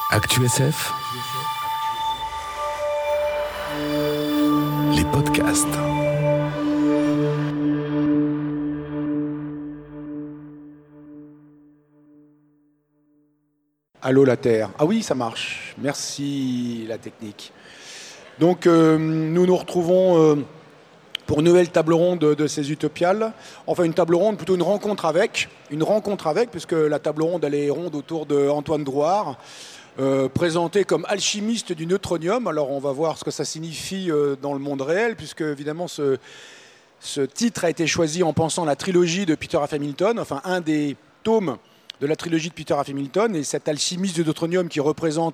ActuSF, les podcasts. Allô la Terre. Ah oui, ça marche. Merci la technique. Donc nous nous retrouvons pour une nouvelle table ronde de ces Utopiales. Enfin une table ronde, plutôt une rencontre avec, puisque la table ronde elle est ronde autour d'Antoine Drouhard, présenté comme alchimiste du neutronium. Alors on va voir ce que ça signifie dans le monde réel, puisque évidemment ce titre a été choisi en pensant à la trilogie de Peter F. Hamilton, enfin un des tomes de la trilogie de Peter F. Hamilton, et cet alchimiste du neutronium qui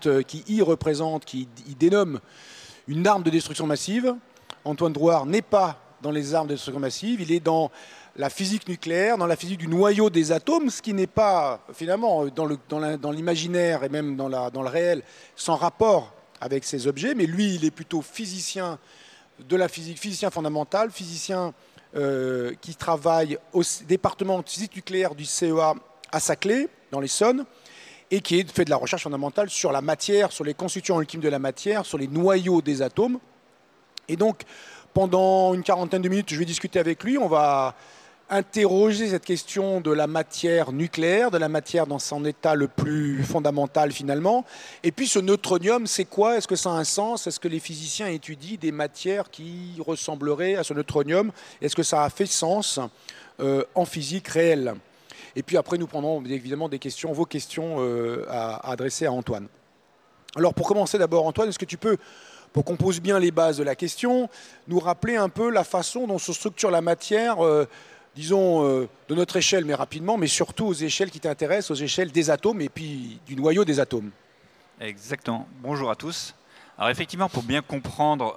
dénomme une arme de destruction massive. Antoine Drouhard n'est pas dans les armes de destruction massive, il est dans la physique nucléaire, dans la physique du noyau des atomes, ce qui n'est pas finalement dans l'imaginaire et même dans le réel sans rapport avec ces objets, mais lui il est plutôt physicien de la physique, physicien fondamental, physicien qui travaille au département de physique nucléaire du CEA à Saclay, dans l'Essonne, et qui fait de la recherche fondamentale sur la matière, sur les constituants ultimes de la matière, sur les noyaux des atomes. Et donc, pendant une quarantaine de minutes, je vais discuter avec lui. On va interroger cette question de la matière nucléaire, de la matière dans son état le plus fondamental finalement. Et puis ce neutronium, c'est quoi? Est-ce que ça a un sens? Est-ce que les physiciens étudient des matières qui ressembleraient à ce neutronium? Est-ce que ça a fait sens en physique réelle? Et puis après, nous prendrons évidemment vos questions à adresser à Antoine. Alors pour commencer d'abord, Antoine, est-ce que tu peux, pour qu'on pose bien les bases de la question, nous rappeler un peu la façon dont se structure la matière, disons de notre échelle, mais rapidement, mais surtout aux échelles qui t'intéressent, aux échelles des atomes et puis du noyau des atomes? Exactement. Bonjour à tous. Alors effectivement, pour bien comprendre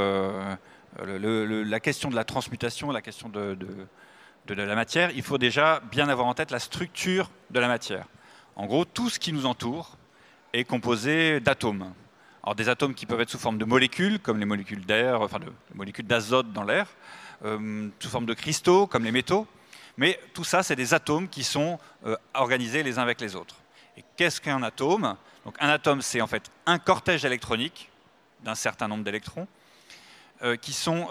la question de la transmutation, la question de la matière, il faut déjà bien avoir en tête la structure de la matière. En gros, tout ce qui nous entoure est composé d'atomes. Alors des atomes qui peuvent être sous forme de molécules, comme les molécules d'air, enfin de molécules d'azote dans l'air, sous forme de cristaux, comme les métaux. Mais tout ça, c'est des atomes qui sont organisés les uns avec les autres. Et qu'est-ce qu'un atome? Donc un atome, c'est en fait un cortège électronique d'un certain nombre d'électrons qui sont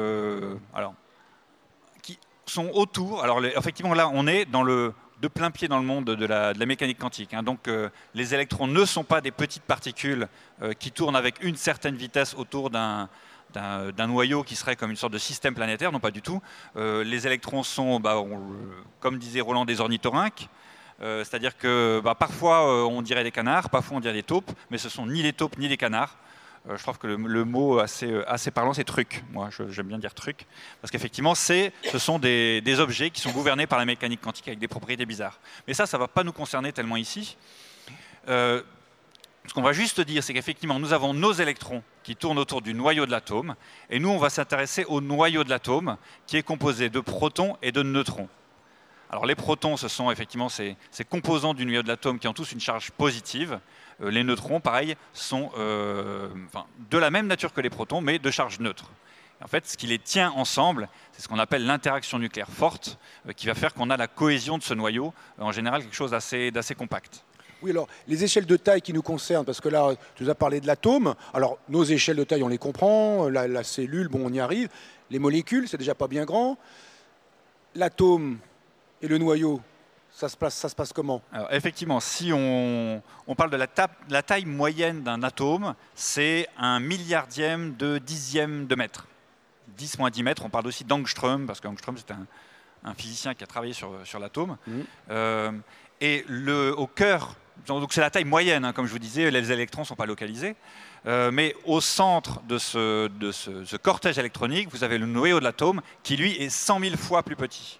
sont autour. Alors effectivement, là, on est de plein pied dans le monde de la mécanique quantique. Donc les électrons ne sont pas des petites particules qui tournent avec une certaine vitesse autour d'un noyau qui serait comme une sorte de système planétaire. Non, pas du tout. Les électrons sont, comme disait Roland, des ornithorynques. C'est-à-dire que parfois on dirait des canards, parfois on dirait des taupes, mais ce sont ni les taupes ni les canards. Je trouve que le mot assez parlant, c'est truc. Moi, j'aime bien dire truc, parce qu'effectivement, ce sont des objets qui sont gouvernés par la mécanique quantique avec des propriétés bizarres. Mais ça ne va pas nous concerner tellement ici. Ce qu'on va juste dire, c'est qu'effectivement, nous avons nos électrons qui tournent autour du noyau de l'atome, et nous, on va s'intéresser au noyau de l'atome, qui est composé de protons et de neutrons. Alors les protons, ce sont effectivement ces composants du noyau de l'atome qui ont tous une charge positive. Les neutrons, pareil, sont de la même nature que les protons, mais de charge neutre. En fait, ce qui les tient ensemble, c'est ce qu'on appelle l'interaction nucléaire forte, qui va faire qu'on a la cohésion de ce noyau, en général quelque chose d'assez compact. Oui, alors les échelles de taille qui nous concernent, parce que là, tu nous as parlé de l'atome. Alors nos échelles de taille, on les comprend. La cellule, bon, on y arrive. Les molécules, c'est déjà pas bien grand. L'atome et le noyau, ça se passe comment? Alors, effectivement, si on parle de la taille moyenne d'un atome, c'est 1/1000 de dixième de mètre. 10 moins 10 mètres, on parle aussi d'angstrom, parce qu'Angstrom, c'est un physicien qui a travaillé sur l'atome. Et au cœur, donc c'est la taille moyenne, comme je vous disais, les électrons ne sont pas localisés. Mais au centre de ce cortège électronique, vous avez le noyau de l'atome, qui lui est 100 000 fois plus petit.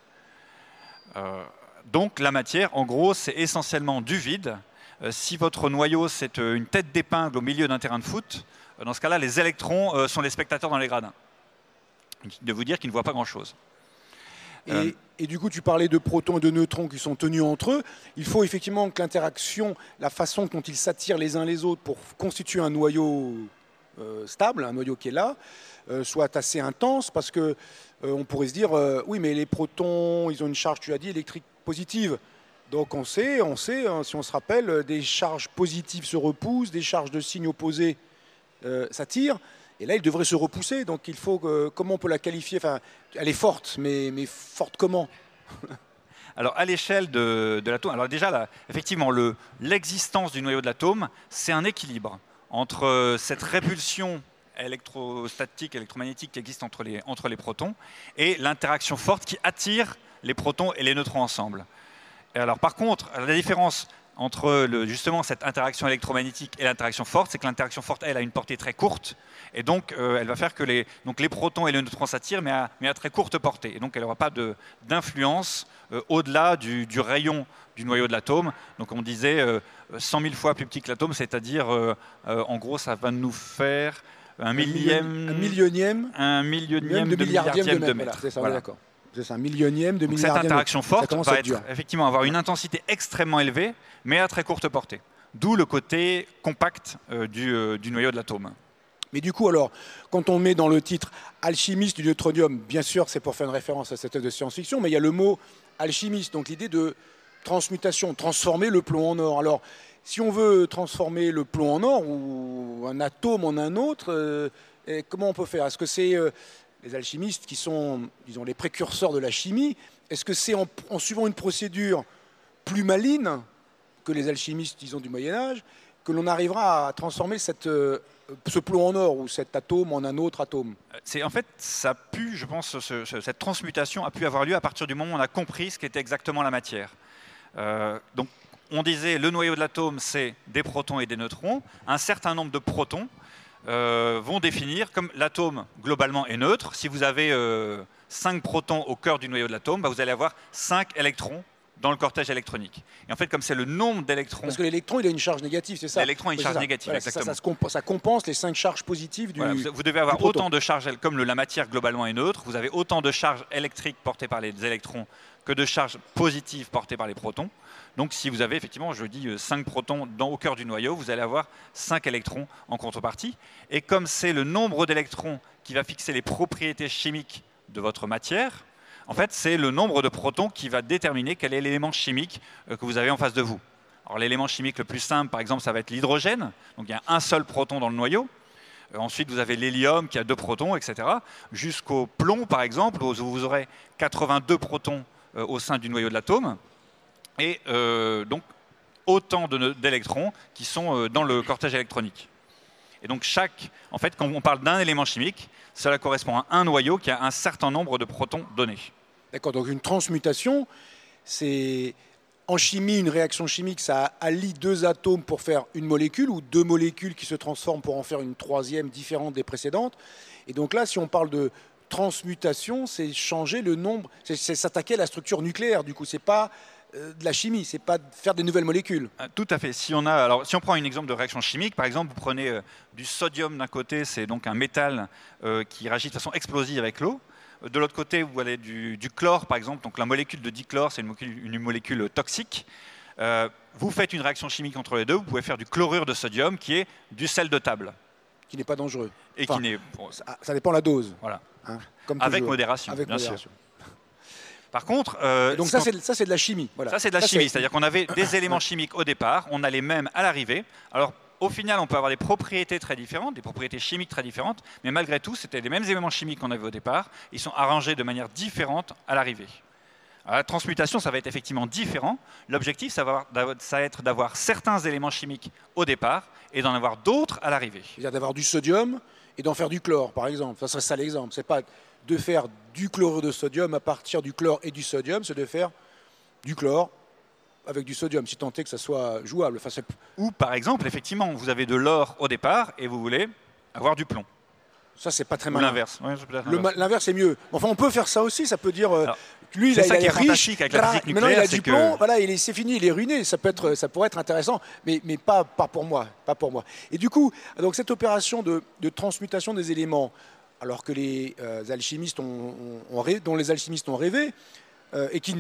Donc la matière, en gros, c'est essentiellement du vide. Si votre noyau, c'est une tête d'épingle au milieu d'un terrain de foot, dans ce cas-là, les électrons sont les spectateurs dans les gradins. De vous dire qu'ils ne voient pas grand-chose. Et du coup, tu parlais de protons et de neutrons qui sont tenus entre eux. Il faut effectivement que l'interaction, la façon dont ils s'attirent les uns les autres pour constituer un noyau stable, un noyau qui est là, soit assez intense, parce que on pourrait se dire, oui, mais les protons, ils ont une charge, tu l'as dit, électrique positive. Donc on sait, hein, si on se rappelle, des charges positives se repoussent, des charges de signes opposés s'attirent. Et là, il devrait se repousser. Donc il faut comment on peut la qualifier? Enfin, elle est forte, mais forte comment? Alors, à l'échelle de l'atome, alors déjà, là, effectivement, l'existence du noyau de l'atome, c'est un équilibre entre cette répulsion électrostatique, électromagnétique qui existe entre les protons et l'interaction forte qui attire les protons et les neutrons ensemble. Et alors, par contre, la différence entre justement cette interaction électromagnétique et l'interaction forte, c'est que l'interaction forte, elle, a une portée très courte, et donc elle va faire que les protons et les neutrons s'attirent, mais à très courte portée. Et donc elle n'aura pas d'influence au-delà du rayon du noyau de l'atome. Donc on disait 100 000 fois plus petit que l'atome, c'est-à-dire, en gros, ça va nous faire un millionième de milliardième de mètre. Voilà, c'est ça, voilà. D'accord. C'est un millionième de milliardième. Cette interaction forte va effectivement avoir une intensité extrêmement élevée, mais à très courte portée. D'où le côté compact du noyau de l'atome. Mais du coup, alors, quand on met dans le titre alchimiste du neutronium, bien sûr, c'est pour faire une référence à cette œuvre de science-fiction, mais il y a le mot alchimiste, donc l'idée de transmutation, transformer le plomb en or. Alors, si on veut transformer le plomb en or ou un atome en un autre, comment on peut faire? Est-ce que c'est les alchimistes qui sont, disons, les précurseurs de la chimie? Est-ce que c'est en suivant une procédure plus maligne que les alchimistes, disons, du Moyen-Âge, que l'on arrivera à transformer ce plomb en or ou cet atome en un autre atome? En fait, je pense, cette transmutation a pu avoir lieu à partir du moment où on a compris ce qu'était exactement la matière. Donc, on disait le noyau de l'atome, c'est des protons et des neutrons. Un certain nombre de protons vont définir, comme l'atome globalement est neutre, si vous avez 5 protons au cœur du noyau de l'atome, vous allez avoir 5 électrons dans le cortège électronique. Et en fait, comme c'est le nombre d'électrons... Parce que l'électron, il a une charge négative, c'est ça? L'électron a une charge négative, voilà, exactement. Ça compense les 5 charges positives du voilà, vous devez avoir autant de charges, comme la matière globalement est neutre, vous avez autant de charges électriques portées par les électrons que de charges positives portées par les protons. Donc si vous avez effectivement, je dis 5 protons au cœur du noyau, vous allez avoir 5 électrons en contrepartie. Et comme c'est le nombre d'électrons qui va fixer les propriétés chimiques de votre matière, en fait, c'est le nombre de protons qui va déterminer quel est l'élément chimique que vous avez en face de vous. Alors l'élément chimique le plus simple, par exemple, ça va être l'hydrogène. Donc il y a un seul proton dans le noyau. Ensuite, vous avez l'hélium qui a 2 protons, etc. Jusqu'au plomb, par exemple, où vous aurez 82 protons au sein du noyau de l'atome. Et donc autant d'électrons qui sont dans le cortège électronique. Et donc en fait, quand on parle d'un élément chimique, cela correspond à un noyau qui a un certain nombre de protons donnés. D'accord, donc une transmutation, c'est en chimie, une réaction chimique, ça allie 2 atomes pour faire une molécule ou 2 molécules qui se transforment pour en faire une troisième différente des précédentes. Et donc là, si on parle de transmutation, c'est changer le nombre, c'est s'attaquer à la structure nucléaire. Du coup, c'est pas de la chimie, c'est pas de faire des nouvelles molécules. Tout à fait. Si on prend un exemple de réaction chimique, par exemple, vous prenez du sodium d'un côté, c'est donc un métal qui réagit de façon explosive avec l'eau. De l'autre côté, vous avez du chlore, par exemple. Donc la molécule de dichlore, c'est une molécule toxique. Vous faites une réaction chimique entre les deux, vous pouvez faire du chlorure de sodium, qui est du sel de table. Qui n'est pas dangereux. Et enfin, ça dépend de la dose. Voilà. Hein, comme avec toujours. modération, avec bien modération. sûr. Par contre, donc ça c'est de la chimie. Voilà. Ça c'est de la chimie, c'est-à-dire qu'on avait des éléments chimiques au départ, on a les mêmes à l'arrivée. Alors au final, on peut avoir des propriétés très différentes, des propriétés chimiques très différentes, mais malgré tout, c'était les mêmes éléments chimiques qu'on avait au départ. Ils sont arrangés de manière différente à l'arrivée. La transmutation, ça va être effectivement différent. L'objectif, ça va être d'avoir certains éléments chimiques au départ et d'en avoir d'autres à l'arrivée. C'est-à-dire d'avoir du sodium et d'en faire du chlore, par exemple. Ça serait ça l'exemple. C'est pas de faire du chlorure de sodium à partir du chlore et du sodium, c'est de faire du chlore avec du sodium, si tant est que ça soit jouable. Enfin, ou par exemple, effectivement, vous avez de l'or au départ et vous voulez avoir du plomb. Ça, c'est pas très malin. Ou l'inverse. Ouais, l'inverse, c'est mieux. Enfin, on peut faire ça aussi. Ça peut dire, lui, c'est ça qui est riche, fantastique avec la physique nucléaire. Maintenant, il a du plomb. Voilà, c'est fini, il est ruiné. Ça pourrait être intéressant, mais pas pour moi. Pas pour moi. Et du coup, donc cette opération de transmutation des éléments, alors que les alchimistes dont les alchimistes ont rêvé, et qu'ils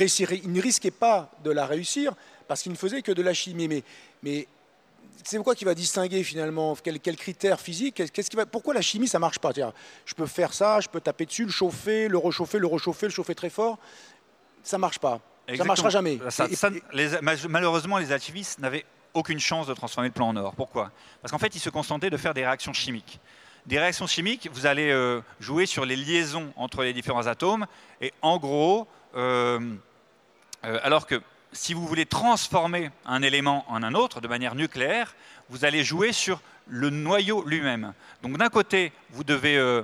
ne risquaient pas de la réussir parce qu'ils ne faisaient que de la chimie. Mais c'est quoi qui va distinguer finalement? Quel critère physique? Pourquoi la chimie ça marche pas? Je peux faire ça, je peux taper dessus, le chauffer, le rechauffer, le chauffer très fort, ça marche pas. Ça ne marchera jamais. Malheureusement, les alchimistes n'avaient aucune chance de transformer le plomb en or. Pourquoi? Parce qu'en fait, ils se contentaient de faire des réactions chimiques. Des réactions chimiques, vous allez jouer sur les liaisons entre les différents atomes. Et en gros, alors que si vous voulez transformer un élément en un autre de manière nucléaire, vous allez jouer sur le noyau lui-même. Donc d'un côté, vous devez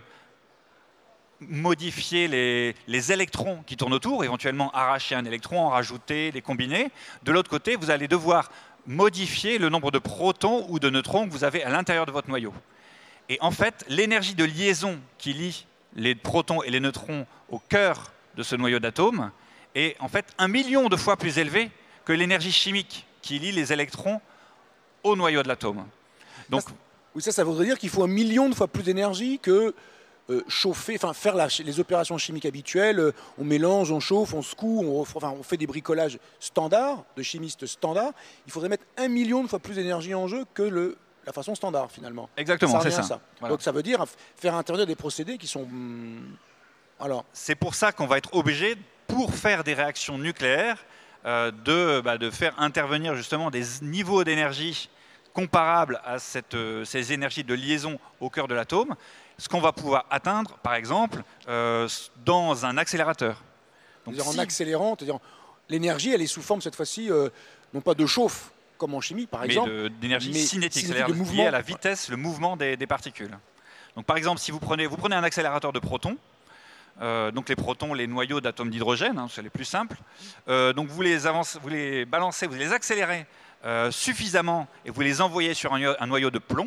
modifier les électrons qui tournent autour, éventuellement arracher un électron, en rajouter, les combiner. De l'autre côté, vous allez devoir modifier le nombre de protons ou de neutrons que vous avez à l'intérieur de votre noyau. Et en fait, l'énergie de liaison qui lie les protons et les neutrons au cœur de ce noyau d'atomes est en fait 1 million de fois plus élevée que l'énergie chimique qui lie les électrons au noyau de l'atome. Donc, oui, ça voudrait dire qu'il faut 1 million de fois plus d'énergie que chauffer, enfin faire les opérations chimiques habituelles. On mélange, on chauffe, on secoue, on fait des bricolages standards, de chimistes standards. Il faudrait mettre 1 million de fois plus d'énergie en jeu que la façon standard, finalement. Exactement, c'est ça. Voilà. Donc ça veut dire faire intervenir des procédés qui sont... alors. C'est pour ça qu'on va être obligé, pour faire des réactions nucléaires, de faire intervenir justement des niveaux d'énergie comparables à ces énergies de liaison au cœur de l'atome, ce qu'on va pouvoir atteindre, par exemple, dans un accélérateur. Donc, en accélérant, l'énergie, elle est sous forme, cette fois-ci, non pas de chauffe, comme en chimie, par exemple, mais d'énergie cinétique, c'est-à-dire liée à la vitesse, le mouvement des particules. Donc, par exemple, si vous prenez un accélérateur de protons, donc les protons, les noyaux d'atomes d'hydrogène, hein, c'est les plus simples, donc vous les balancez, vous les accélérez suffisamment et vous les envoyez sur un noyau de plomb.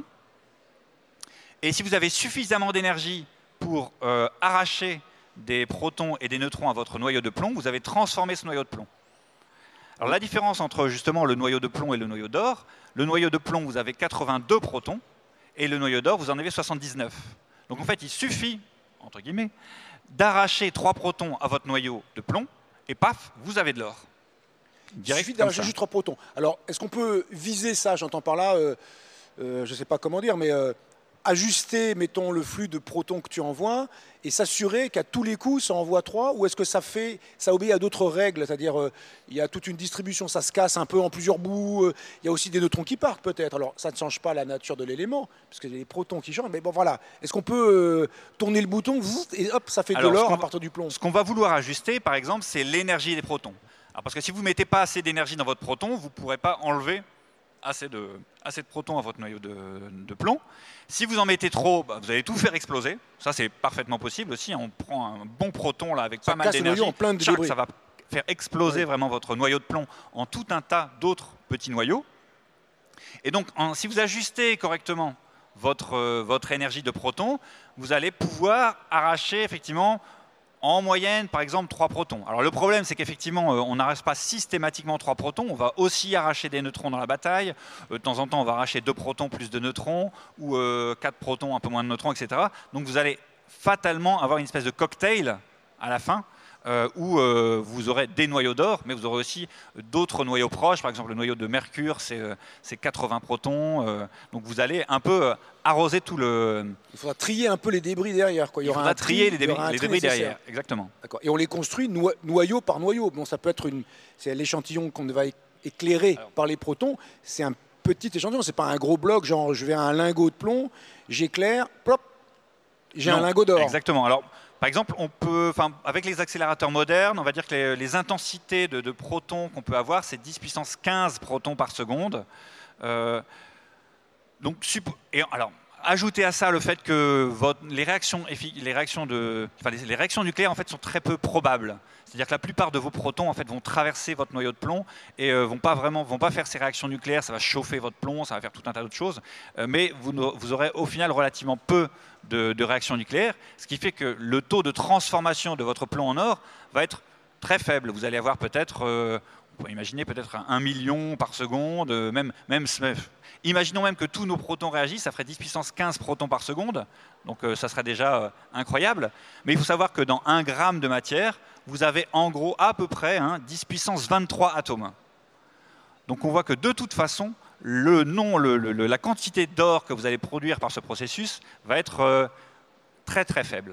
Et si vous avez suffisamment d'énergie pour arracher des protons et des neutrons à votre noyau de plomb, vous avez transformé ce noyau de plomb. Alors la différence entre justement le noyau de plomb et le noyau d'or, le noyau de plomb, vous avez 82 protons, et le noyau d'or, vous en avez 79. Donc en fait, il suffit, entre guillemets, d'arracher 3 protons à votre noyau de plomb, et paf, vous avez de l'or. Il suffit d'arracher juste 3 protons. Alors, est-ce qu'on peut viser ça, j'entends par là, je ne sais pas comment dire, mais ajuster, mettons, le flux de protons que tu envoies et s'assurer qu'à tous les coups, ça envoie 3, ou est-ce que ça obéit à d'autres règles, c'est-à-dire il y a toute une distribution, ça se casse un peu en plusieurs bouts, il y a aussi des neutrons qui partent peut-être. Alors ça ne change pas la nature de l'élément, parce qu'il y a des protons qui changent, mais bon voilà. Est-ce qu'on peut tourner le bouton et hop, ça fait de l'or à partir du plomb? Ce qu'on va vouloir ajuster, par exemple, c'est l'énergie des protons. Alors, parce que si vous ne mettez pas assez d'énergie dans votre proton, vous ne pourrez pas enlever assez de protons à votre noyau de plomb. Si vous en mettez trop, vous allez tout faire exploser. Ça, c'est parfaitement possible aussi. On prend un bon proton là, avec pas mal d'énergie. Ça va faire exploser vraiment votre noyau de plomb en tout un tas d'autres petits noyaux. Et donc, si vous ajustez correctement votre énergie de protons, vous allez pouvoir arracher effectivement en moyenne, par exemple, 3 protons. Alors le problème, c'est qu'effectivement, on n'arrache pas systématiquement 3 protons. On va aussi arracher des neutrons dans la bataille. De temps en temps, on va arracher 2 protons plus de neutrons, ou 4 protons, un peu moins de neutrons, etc. Donc vous allez fatalement avoir une espèce de cocktail à la fin, où vous aurez des noyaux d'or, mais vous aurez aussi d'autres noyaux proches. Par exemple, le noyau de Mercure, c'est 80 protons. Donc vous allez un peu arroser tout le... Il faudra trier un peu les débris derrière, quoi. Il faudra trier les débris derrière, exactement. Et on les construit noyau par noyau. Bon, ça peut être c'est l'échantillon qu'on va éclairer par les protons. C'est un petit échantillon, c'est pas un gros bloc, genre je vais à un lingot de plomb, j'éclaire, plop, j'ai un lingot d'or. Exactement. Alors, par exemple, avec les accélérateurs modernes, on va dire que les intensités de protons qu'on peut avoir, c'est 10 puissance 15 protons par seconde. Alors, ajoutez à ça le fait que les réactions nucléaires en fait, sont très peu probables. C'est-à-dire que la plupart de vos protons en fait, vont traverser votre noyau de plomb et vont pas faire ces réactions nucléaires. Ça va chauffer votre plomb, ça va faire tout un tas d'autres choses. Mais vous aurez au final relativement peu de réactions nucléaires, ce qui fait que le taux de transformation de votre plomb en or va être très faible. Vous allez avoir peut-être, on peut imaginer peut-être 1 million par seconde, imaginons même que tous nos protons réagissent, ça ferait 10 puissance 15 protons par seconde, donc ça serait déjà incroyable. Mais il faut savoir que dans 1 gramme de matière, vous avez en gros à peu près 10 puissance 23 atomes. Donc on voit que de toute façon, la quantité d'or que vous allez produire par ce processus va être très très faible.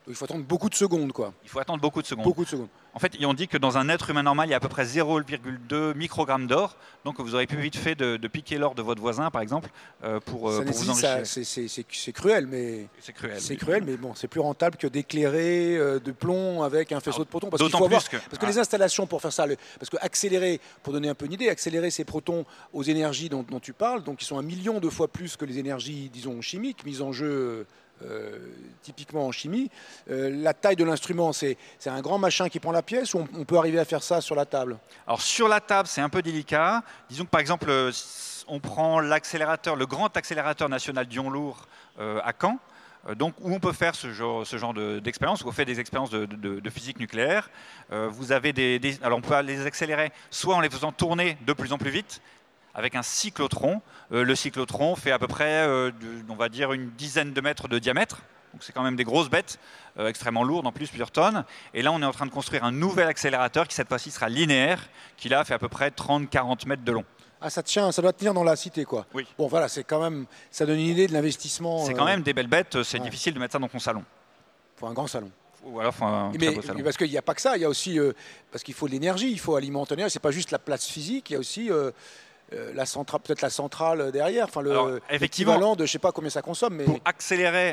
Il faut attendre beaucoup de secondes, quoi. Il faut attendre beaucoup de secondes. Beaucoup de secondes. En fait, on dit que dans un être humain normal, il y a à peu près 0,2 microgrammes d'or. Donc, vous aurez pu vite fait de piquer l'or de votre voisin, par exemple, pour vous enrichir. C'est cruel, mais C'est cruel, mais bon, c'est plus rentable que d'éclairer de plomb avec un faisceau de protons. Parce d'autant plus parce que les installations pour faire ça, parce que accélérer, pour donner un peu une idée, accélérer ces protons aux énergies dont tu parles, donc qui sont 1 million de fois plus que les énergies, disons, chimiques, mises en jeu. Typiquement en chimie, la taille de l'instrument, c'est un grand machin qui prend la pièce ou on peut arriver à faire ça sur la table? Alors sur la table, c'est un peu délicat. Disons que par exemple, on prend l'accélérateur, le grand accélérateur national d'Ion-Lourd à Caen, donc où on peut faire ce genre d'expérience, où on fait des expériences de physique nucléaire. Vous avez alors on peut les accélérer soit en les faisant tourner de plus en plus vite, avec un cyclotron. Le cyclotron fait à peu près, on va dire, une dizaine de mètres de diamètre. Donc c'est quand même des grosses bêtes, extrêmement lourdes, en plus plusieurs tonnes. Et là, on est en train de construire un nouvel accélérateur qui, cette fois-ci, sera linéaire, qui là fait à peu près 30-40 mètres de long. Ah, ça tient, ça doit tenir dans la cité, quoi. Oui. Bon, voilà, c'est quand même, ça donne une idée de l'investissement. C'est quand même des belles bêtes, c'est difficile de mettre ça dans ton salon. Faut un grand salon. Ou alors, faut un très beau salon. Parce qu'il n'y a pas que ça, il y a aussi, parce qu'il faut de l'énergie, il faut alimenter. C'est pas juste la place physique, il y a aussi peut-être la centrale derrière, enfin l'équivalent de je sais pas combien ça consomme. Mais... Pour accélérer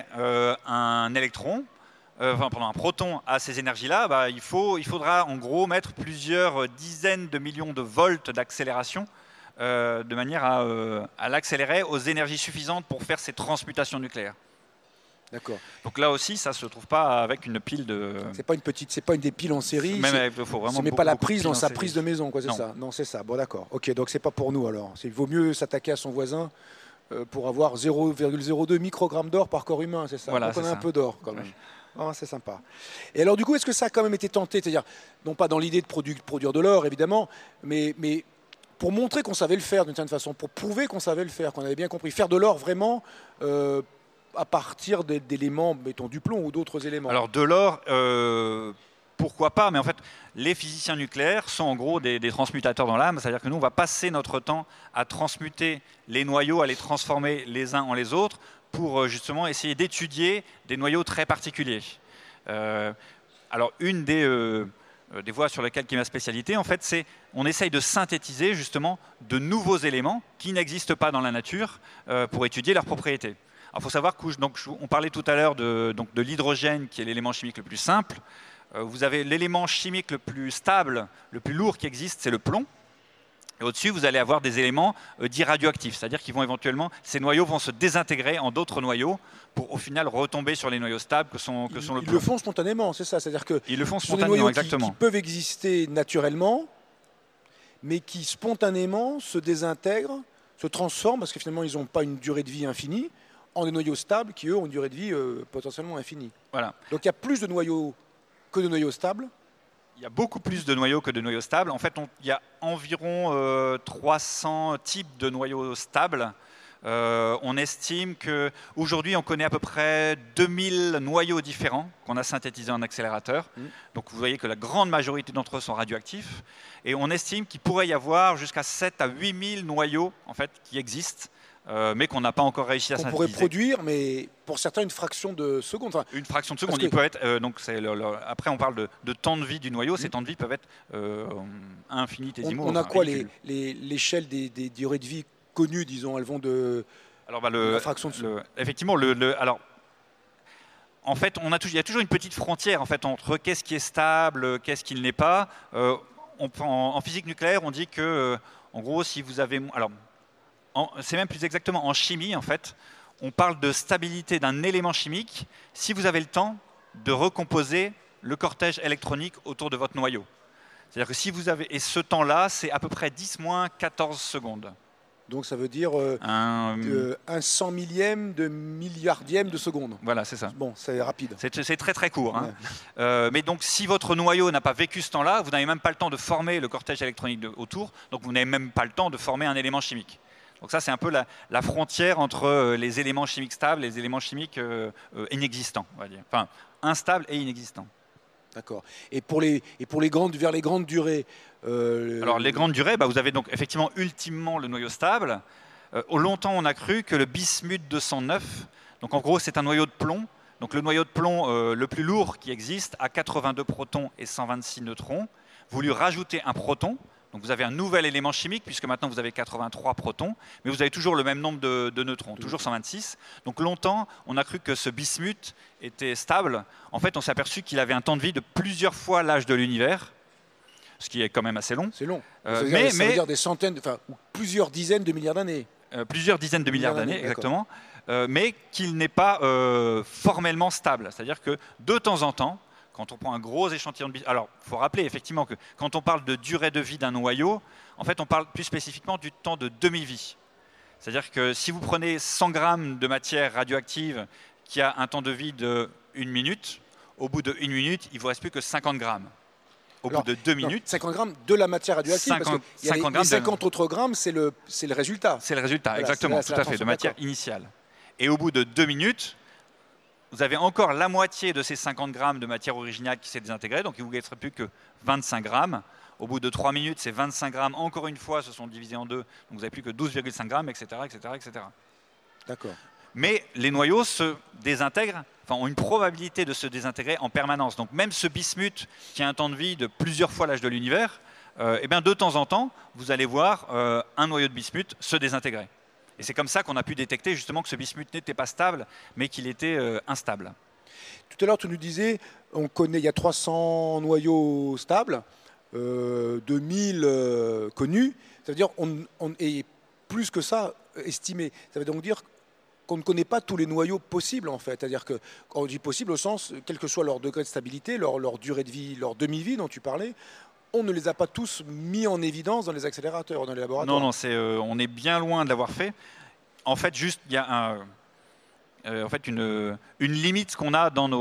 un électron, un proton à ces énergies-là, il faudra en gros mettre plusieurs dizaines de millions de volts d'accélération de manière à l'accélérer aux énergies suffisantes pour faire ces transmutations nucléaires. D'accord. Donc là aussi, ça se trouve pas avec une pile de. C'est pas une des piles en série. Il faut vraiment. Mais pas la prise dans sa prise de maison, quoi. C'est ça. Non, c'est ça. Bon, d'accord. Ok, donc c'est pas pour nous alors. Il vaut mieux s'attaquer à son voisin pour avoir 0,02 microgrammes d'or par corps humain, c'est ça. Voilà, donc on a un peu d'or quand même. Ouais. Ah, c'est sympa. Et alors du coup, est-ce que ça a quand même été tenté, c'est-à-dire non pas dans l'idée de produire de l'or évidemment, mais pour montrer qu'on savait le faire d'une certaine façon, pour prouver qu'on savait le faire, qu'on avait bien compris, faire de l'or vraiment. À partir d'éléments, mettons du plomb ou d'autres éléments? Alors de l'or, pourquoi pas, mais en fait, les physiciens nucléaires sont en gros des transmutateurs dans l'âme, c'est-à-dire que nous, on va passer notre temps à transmuter les noyaux, à les transformer les uns en les autres, pour justement essayer d'étudier des noyaux très particuliers. Alors une des voies sur lesquelles qui est ma spécialité, en fait, c'est on essaye de synthétiser justement de nouveaux éléments qui n'existent pas dans la nature pour étudier leurs propriétés. Il faut savoir qu'on parlait tout à l'heure de l'hydrogène, qui est l'élément chimique le plus simple. Vous avez l'élément chimique le plus stable, le plus lourd qui existe, c'est le plomb. Et au-dessus, vous allez avoir des éléments dits radioactifs, c'est-à-dire qu'ils vont éventuellement, ces noyaux vont se désintégrer en d'autres noyaux pour au final retomber sur les noyaux stables que sont le plomb. Ils le font spontanément, c'est ça. C'est-à-dire que ils le font ce sont des spontanément, noyaux exactement. qui peuvent exister naturellement, mais qui spontanément se désintègrent, se transforment, parce que finalement, ils n'ont pas une durée de vie infinie, en des noyaux stables qui, eux, ont une durée de vie potentiellement infinie. Voilà. Donc il y a plus de noyaux que de noyaux stables. Il y a beaucoup plus de noyaux que de noyaux stables. En fait, il y a environ 300 types de noyaux stables. On estime qu'aujourd'hui, on connaît à peu près 2000 noyaux différents qu'on a synthétisés en accélérateur. Donc vous voyez que la grande majorité d'entre eux sont radioactifs. Et on estime qu'il pourrait y avoir jusqu'à 7 à 8000 noyaux en fait, qui existent. Mais qu'on n'a pas encore réussi à synthétiser. On pourrait produire, mais pour certains, une fraction de seconde. Enfin, une fraction de seconde. Il peut être, après, on parle de temps de vie du noyau. Ces temps de vie peuvent être infinitésimaux. On a quoi l'échelle des durées de vie connues, disons? Elles vont de la fraction de seconde. Effectivement, alors, en fait, il y a toujours une petite frontière en fait, entre qu'est-ce qui est stable, qu'est-ce qui ne l'est pas. En physique nucléaire, on dit que, en gros, si vous avez... Alors, c'est même plus exactement en chimie, en fait, on parle de stabilité d'un élément chimique si vous avez le temps de recomposer le cortège électronique autour de votre noyau. C'est-à-dire que si vous avez... Et ce temps-là, c'est à peu près 10 moins 14 secondes. Donc ça veut dire un 100 millième de milliardième de seconde. Voilà, c'est ça. Bon, c'est rapide. C'est très très court. Hein. Mais donc si votre noyau n'a pas vécu ce temps-là, vous n'avez même pas le temps de former le cortège électronique autour, donc vous n'avez même pas le temps de former un élément chimique. Donc ça, c'est un peu la frontière entre les éléments chimiques stables et les éléments chimiques inexistants, on va dire. Enfin, instables et inexistants. D'accord. Et vers les grandes durées Alors, les grandes durées, vous avez donc effectivement ultimement le noyau stable. Longtemps, on a cru que le bismuth 209, donc en gros, c'est un noyau de plomb, Donc le noyau de plomb le plus lourd qui existe a 82 protons et 126 neutrons. Vous lui rajoutez un proton, donc vous avez un nouvel élément chimique puisque maintenant vous avez 83 protons, mais vous avez toujours le même nombre de neutrons, toujours 126. Donc longtemps, on a cru que ce bismuth était stable. En fait, on s'est aperçu qu'il avait un temps de vie de plusieurs fois l'âge de l'univers, ce qui est quand même assez long. C'est long. Ça veut dire des centaines, enfin, ou plusieurs dizaines de milliards d'années. Plusieurs dizaines de milliards d'années, exactement. Mais qu'il n'est pas formellement stable. C'est-à-dire que de temps en temps, quand on prend un gros échantillon de bismuth, alors il faut rappeler effectivement que quand on parle de durée de vie d'un noyau, en fait on parle plus spécifiquement du temps de demi-vie. C'est-à-dire que si vous prenez 100 grammes de matière radioactive qui a un temps de vie de 1 minute, au bout de 1 minute, il ne vous reste plus que 50 grammes. Au bout de 2 minutes. 50 grammes de la matière radioactive, 50, parce que les 50 autres grammes, c'est le résultat. C'est le résultat, voilà, exactement, tout à fait, de matière initiale. Et au bout de 2 minutes, vous avez encore la moitié de ces 50 grammes de matière originale qui s'est désintégrée, donc il ne vous resterait plus que 25 grammes. Au bout de 3 minutes, ces 25 grammes, encore une fois, se sont divisés en deux, donc vous n'avez plus que 12,5 grammes, etc., etc., etc. D'accord. Mais les noyaux se désintègrent, enfin, ont une probabilité de se désintégrer en permanence. Donc même ce bismuth qui a un temps de vie de plusieurs fois l'âge de l'univers, eh bien, de temps en temps, vous allez voir un noyau de bismuth se désintégrer. Et c'est comme ça qu'on a pu détecter justement que ce bismuth n'était pas stable, mais qu'il était instable. Tout à l'heure, tu nous disais, on connaît, il y a 300 noyaux stables, 2000 connus. Ça veut dire et plus que ça, estimé. Ça veut donc dire qu'on ne connaît pas tous les noyaux possibles, en fait. C'est-à-dire que, quand on dit possible, au sens, quel que soit leur degré de stabilité, leur durée de vie, leur demi-vie dont tu parlais, on ne les a pas tous mis en évidence dans les accélérateurs, dans les laboratoires. Non, on est bien loin de l'avoir fait. En fait, juste, il y a une limite qu'on a dans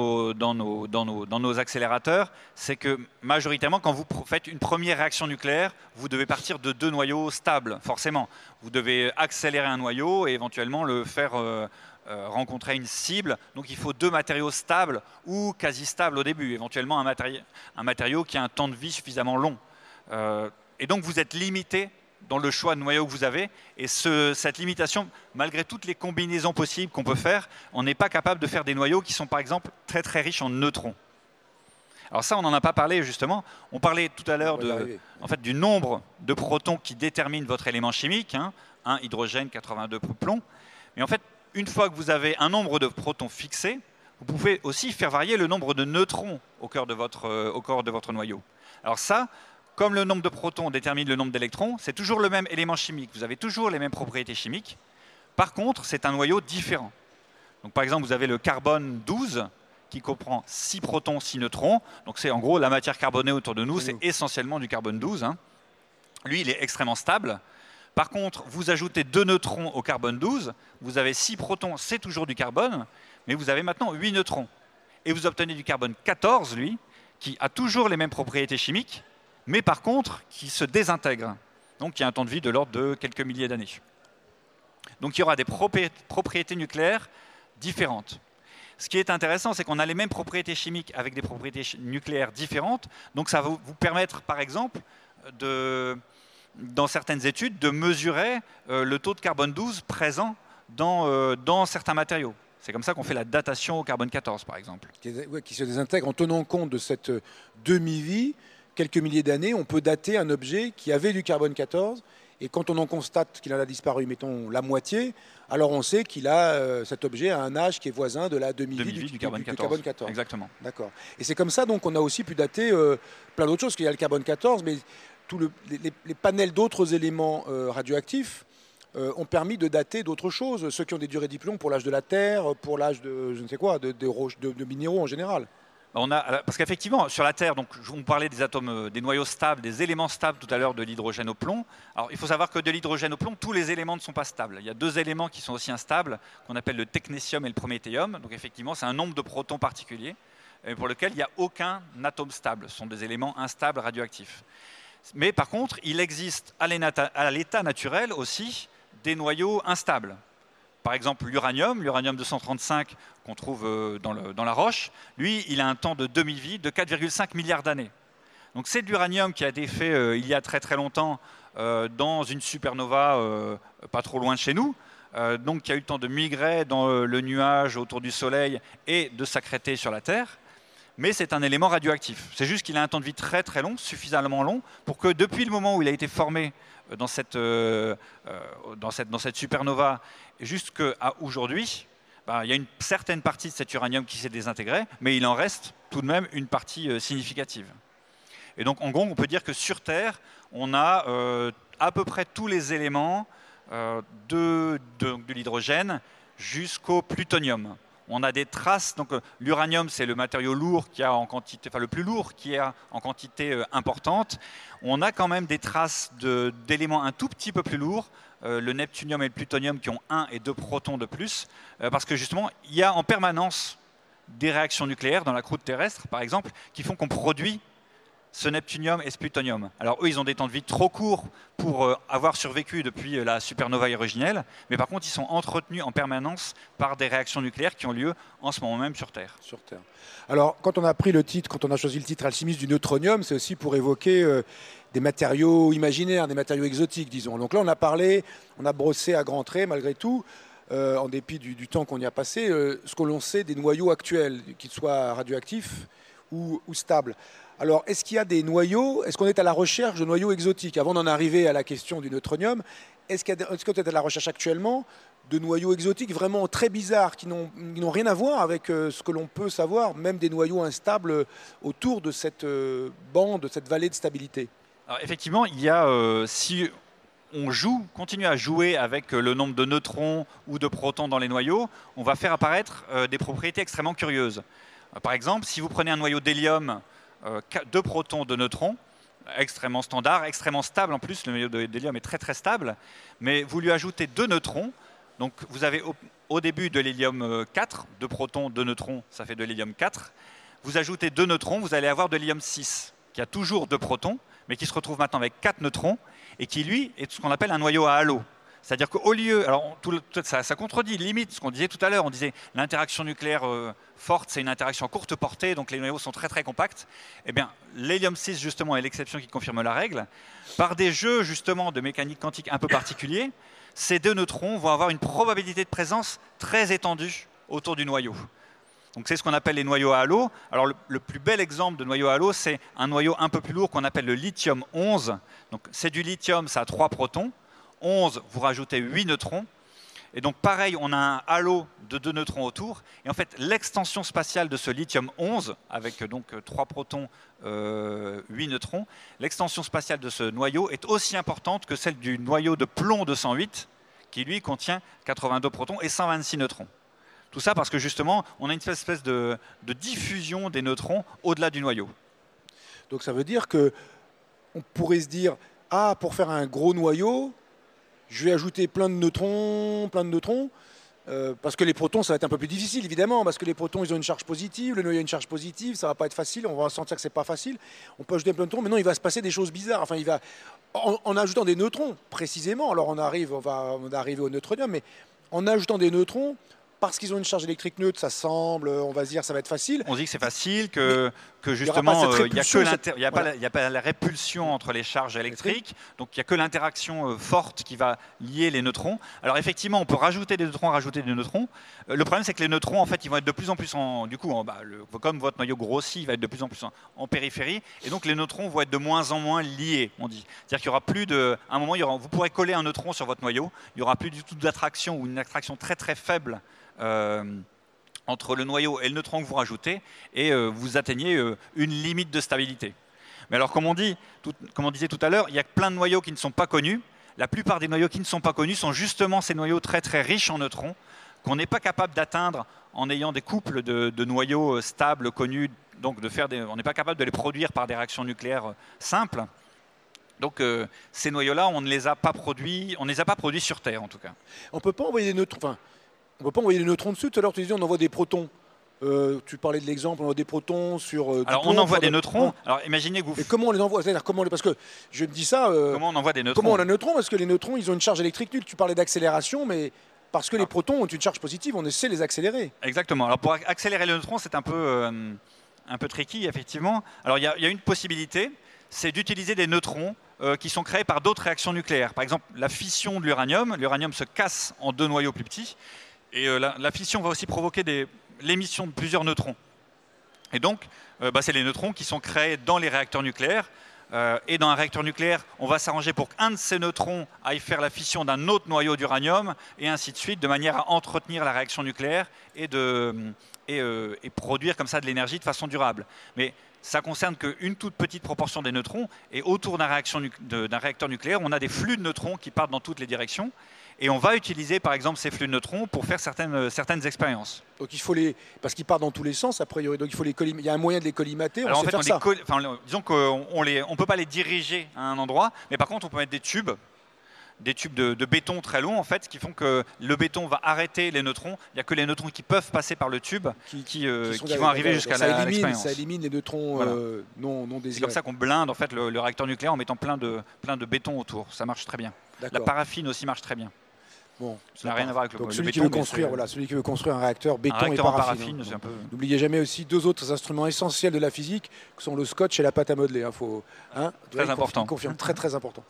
nos accélérateurs, c'est que majoritairement, quand vous faites une première réaction nucléaire, vous devez partir de 2 noyaux stables, forcément. Vous devez accélérer un noyau et éventuellement le faire rencontrer une cible. Donc il faut 2 matériaux stables ou quasi stables au début, éventuellement un matériau qui a un temps de vie suffisamment long. Et donc vous êtes limité dans le choix de noyau que vous avez, et cette limitation, malgré toutes les combinaisons possibles qu'on peut faire, on n'est pas capable de faire des noyaux qui sont par exemple très très riches en neutrons. Alors ça, on n'en a pas parlé justement. On parlait tout à l'heure du nombre de protons qui détermine votre élément chimique, hein, 1 hydrogène, 82 plomb. Mais en fait, une fois que vous avez un nombre de protons fixé, vous pouvez aussi faire varier le nombre de neutrons au cœur de votre noyau. Alors ça, comme le nombre de protons détermine le nombre d'électrons, c'est toujours le même élément chimique. Vous avez toujours les mêmes propriétés chimiques. Par contre, c'est un noyau différent. Donc, par exemple, vous avez le carbone 12 qui comprend 6 protons, 6 neutrons. Donc, c'est en gros la matière carbonée autour de nous, c'est essentiellement du carbone 12. Hein. Lui, il est extrêmement stable. Par contre, vous ajoutez 2 neutrons au carbone 12, vous avez 6 protons, c'est toujours du carbone, mais vous avez maintenant 8 neutrons. Et vous obtenez du carbone 14, lui, qui a toujours les mêmes propriétés chimiques, mais par contre, qui se désintègre, donc qui a un temps de vie de l'ordre de quelques milliers d'années. Donc il y aura des propriétés nucléaires différentes. Ce qui est intéressant, c'est qu'on a les mêmes propriétés chimiques avec des propriétés nucléaires différentes, donc ça va vous permettre, par exemple, dans certaines études, de mesurer le taux de carbone 12 présent dans certains matériaux. C'est comme ça qu'on fait la datation au carbone 14, par exemple. Qui se désintègre en tenant compte de cette demi-vie. Quelques milliers d'années, on peut dater un objet qui avait du carbone 14, et quand on en constate qu'il en a disparu, mettons, la moitié, alors on sait cet objet a un âge qui est voisin de la demi-vie du carbone 14. Exactement. D'accord. Et c'est comme ça donc on a aussi pu dater plein d'autres choses, parce qu'il y a le carbone 14, mais les panels d'autres éléments radioactifs ont permis de dater d'autres choses, ceux qui ont des durées de plomb pour l'âge de la Terre, pour l'âge de je ne sais quoi, de minéraux en général. Parce qu'effectivement, sur la Terre, donc, on parlait des atomes, des noyaux stables, des éléments stables tout à l'heure de l'hydrogène au plomb. Alors, il faut savoir que de l'hydrogène au plomb, tous les éléments ne sont pas stables. Il y a 2 éléments qui sont aussi instables, qu'on appelle le technétium et le prométhéum. Donc, effectivement, c'est un nombre de protons particulier pour lequel il n'y a aucun atome stable. Ce sont des éléments instables radioactifs. Mais par contre, il existe à l'état naturel aussi des noyaux instables. Par exemple, l'uranium 235 qu'on trouve dans la roche, lui, il a un temps de demi-vie de 4,5 milliards d'années. Donc c'est de l'uranium qui a été fait il y a très très longtemps dans une supernova pas trop loin de chez nous. donc qui a eu le temps de migrer dans le nuage autour du Soleil et de s'accréter sur la Terre. Mais c'est un élément radioactif. C'est juste qu'il a un temps de vie très très long, suffisamment long, pour que depuis le moment où il a été formé dans cette supernova jusqu'à aujourd'hui, il y a une certaine partie de cet uranium qui s'est désintégré, mais il en reste tout de même une partie significative. Et donc en gros, on peut dire que sur Terre, on a à peu près tous les éléments de l'hydrogène jusqu'au plutonium. On a des traces, donc l'uranium c'est le matériau lourd qui a en quantité, enfin le plus lourd qui a en quantité importante. On a quand même des traces d'éléments un tout petit peu plus lourds, le neptunium et le plutonium qui ont 1 et 2 protons de plus, parce que justement il y a en permanence des réactions nucléaires dans la croûte terrestre par exemple, qui font qu'on produit ce neptunium et ce plutonium. Alors eux, ils ont des temps de vie trop courts pour avoir survécu depuis la supernova originelle, mais par contre, ils sont entretenus en permanence par des réactions nucléaires qui ont lieu en ce moment même sur Terre. Sur Terre. Alors, quand on a pris le titre, quand on a choisi le titre Alchimiste du neutronium, c'est aussi pour évoquer des matériaux imaginaires, des matériaux exotiques, disons. Donc là, on a parlé, on a brossé à grands traits, malgré tout, en dépit du temps qu'on y a passé, ce que l'on sait des noyaux actuels, qu'ils soient radioactifs ou stables. Alors, est-ce qu'il y a des noyaux, est-ce qu'on est à la recherche de noyaux exotiques? Avant d'en arriver à la question du neutronium, est-ce qu'on est à la recherche actuellement de noyaux exotiques vraiment très bizarres, qui n'ont rien à voir avec ce que l'on peut savoir, même des noyaux instables autour de cette bande, de cette vallée de stabilité? Alors, effectivement, il y a, si on continue à jouer avec le nombre de neutrons ou de protons dans les noyaux, on va faire apparaître des propriétés extrêmement curieuses. Par exemple, si vous prenez un noyau d'hélium, 2 protons, 2 neutrons, extrêmement standard, extrêmement stable en plus, le noyau d'hélium est très très stable, mais vous lui ajoutez 2 neutrons, donc vous avez au début de l'hélium 4, 2 protons, 2 neutrons, ça fait de l'hélium 4, vous ajoutez 2 neutrons, vous allez avoir de l'hélium 6, qui a toujours 2 protons, mais qui se retrouve maintenant avec 4 neutrons, et qui lui est ce qu'on appelle un noyau à halo. C'est-à-dire qu'au lieu, alors ça contredit limite ce qu'on disait tout à l'heure, on disait l'interaction nucléaire forte, c'est une interaction à courte portée, donc les noyaux sont très très compacts. Eh bien, l'hélium 6 justement est l'exception qui confirme la règle. Par des jeux justement de mécanique quantique un peu particuliers, ces 2 neutrons vont avoir une probabilité de présence très étendue autour du noyau. Donc c'est ce qu'on appelle les noyaux à halo. Alors le plus bel exemple de noyau à halo, c'est un noyau un peu plus lourd qu'on appelle le lithium 11. Donc c'est du lithium, ça a 3 protons. 11, vous rajoutez 8 neutrons. Et donc pareil, on a un halo de 2 neutrons autour. Et en fait, l'extension spatiale de ce lithium 11, avec donc 3 protons, 8 neutrons, l'extension spatiale de ce noyau est aussi importante que celle du noyau de plomb 208, qui lui contient 82 protons et 126 neutrons. Tout ça parce que justement, on a une espèce de diffusion des neutrons au-delà du noyau. Donc ça veut dire qu'on pourrait se dire, ah, pour faire un gros noyau, je vais ajouter plein de neutrons, parce que les protons, ça va être un peu plus difficile, évidemment, parce que les protons, ils ont une charge positive, le noyau a une charge positive, ça va pas être facile, on va sentir que c'est pas facile. On peut ajouter plein de neutrons, mais non, il va se passer des choses bizarres. Enfin, en ajoutant des neutrons, précisément, alors on va arriver au neutronium, mais en ajoutant des neutrons, parce qu'ils ont une charge électrique neutre, ça semble, on va se dire, ça va être facile. On dit que c'est facile, que justement, il n'y a pas la répulsion entre les charges électriques, donc il n'y a que l'interaction forte qui va lier les neutrons. Alors effectivement, on peut rajouter des neutrons, Le problème, c'est que les neutrons, en fait, ils vont être de plus en plus comme votre noyau grossit, il va être de plus en plus en périphérie, et donc les neutrons vont être de moins en moins liés, on dit. C'est-à-dire qu'il y aura plus de, à un moment, vous pourrez coller un neutron sur votre noyau, il n'y aura plus du tout d'attraction ou une attraction très très faible entre le noyau et le neutron que vous rajoutez, et vous atteignez une limite de stabilité. Mais alors, comme on disait tout à l'heure, il y a plein de noyaux qui ne sont pas connus. La plupart des noyaux qui ne sont pas connus sont justement ces noyaux très très riches en neutrons qu'on n'est pas capable d'atteindre en ayant des couples de noyaux stables connus. Donc on n'est pas capable de les produire par des réactions nucléaires simples. Donc ces noyaux-là, on ne les a pas produits sur Terre en tout cas. On ne peut pas envoyer des neutrons. On ne peut pas envoyer des neutrons dessus. Tout à l'heure, tu disais on envoie des protons. Tu parlais de l'exemple, on envoie des protons sur. Alors on envoie des neutrons. Alors imaginez que vous. Et comment on les envoie? C'est-à-dire parce que je me dis ça. Comment on envoie des neutrons? Comment on a des neutrons? Parce que les neutrons, ils ont une charge électrique nulle. Tu parlais d'accélération, mais parce que les protons ont une charge positive, on essaie de les accélérer. Exactement. Alors pour accélérer les neutrons, c'est un peu tricky, effectivement. Alors il y a une possibilité, c'est d'utiliser des neutrons qui sont créés par d'autres réactions nucléaires. Par exemple, la fission de l'uranium se casse en 2 noyaux plus petits, et la fission va aussi provoquer l'émission de plusieurs neutrons. Et donc, c'est les neutrons qui sont créés dans les réacteurs nucléaires. Et dans un réacteur nucléaire, on va s'arranger pour qu'un de ces neutrons aille faire la fission d'un autre noyau d'uranium, et ainsi de suite, de manière à entretenir la réaction nucléaire et produire comme ça de l'énergie de façon durable. Mais ça concerne qu'une toute petite proportion des neutrons, et autour d'un réacteur nucléaire, on a des flux de neutrons qui partent dans toutes les directions, et on va utiliser par exemple ces flux de neutrons pour faire certaines expériences. Donc il faut parce qu'ils partent dans tous les sens a priori, donc il y a un moyen de les collimater. Alors en fait, disons qu'on ne peut pas les diriger à un endroit, mais par contre on peut mettre des tubes de béton très longs en fait, qui font que le béton va arrêter les neutrons. Il n'y a que les neutrons qui peuvent passer par le tube qui vont arriver jusqu'à l'expérience. Ça élimine les neutrons non désirés. C'est comme ça qu'on blinde en fait le réacteur nucléaire en mettant plein de béton autour. Ça marche très bien. La paraffine aussi marche très bien. Bon, ça n'a rien à voir avec le béton. Celui qui veut construire un réacteur béton et paraffine. N'oubliez jamais aussi 2 autres instruments essentiels de la physique, que sont le scotch et la pâte à modeler. Très important. Confirme, très très important.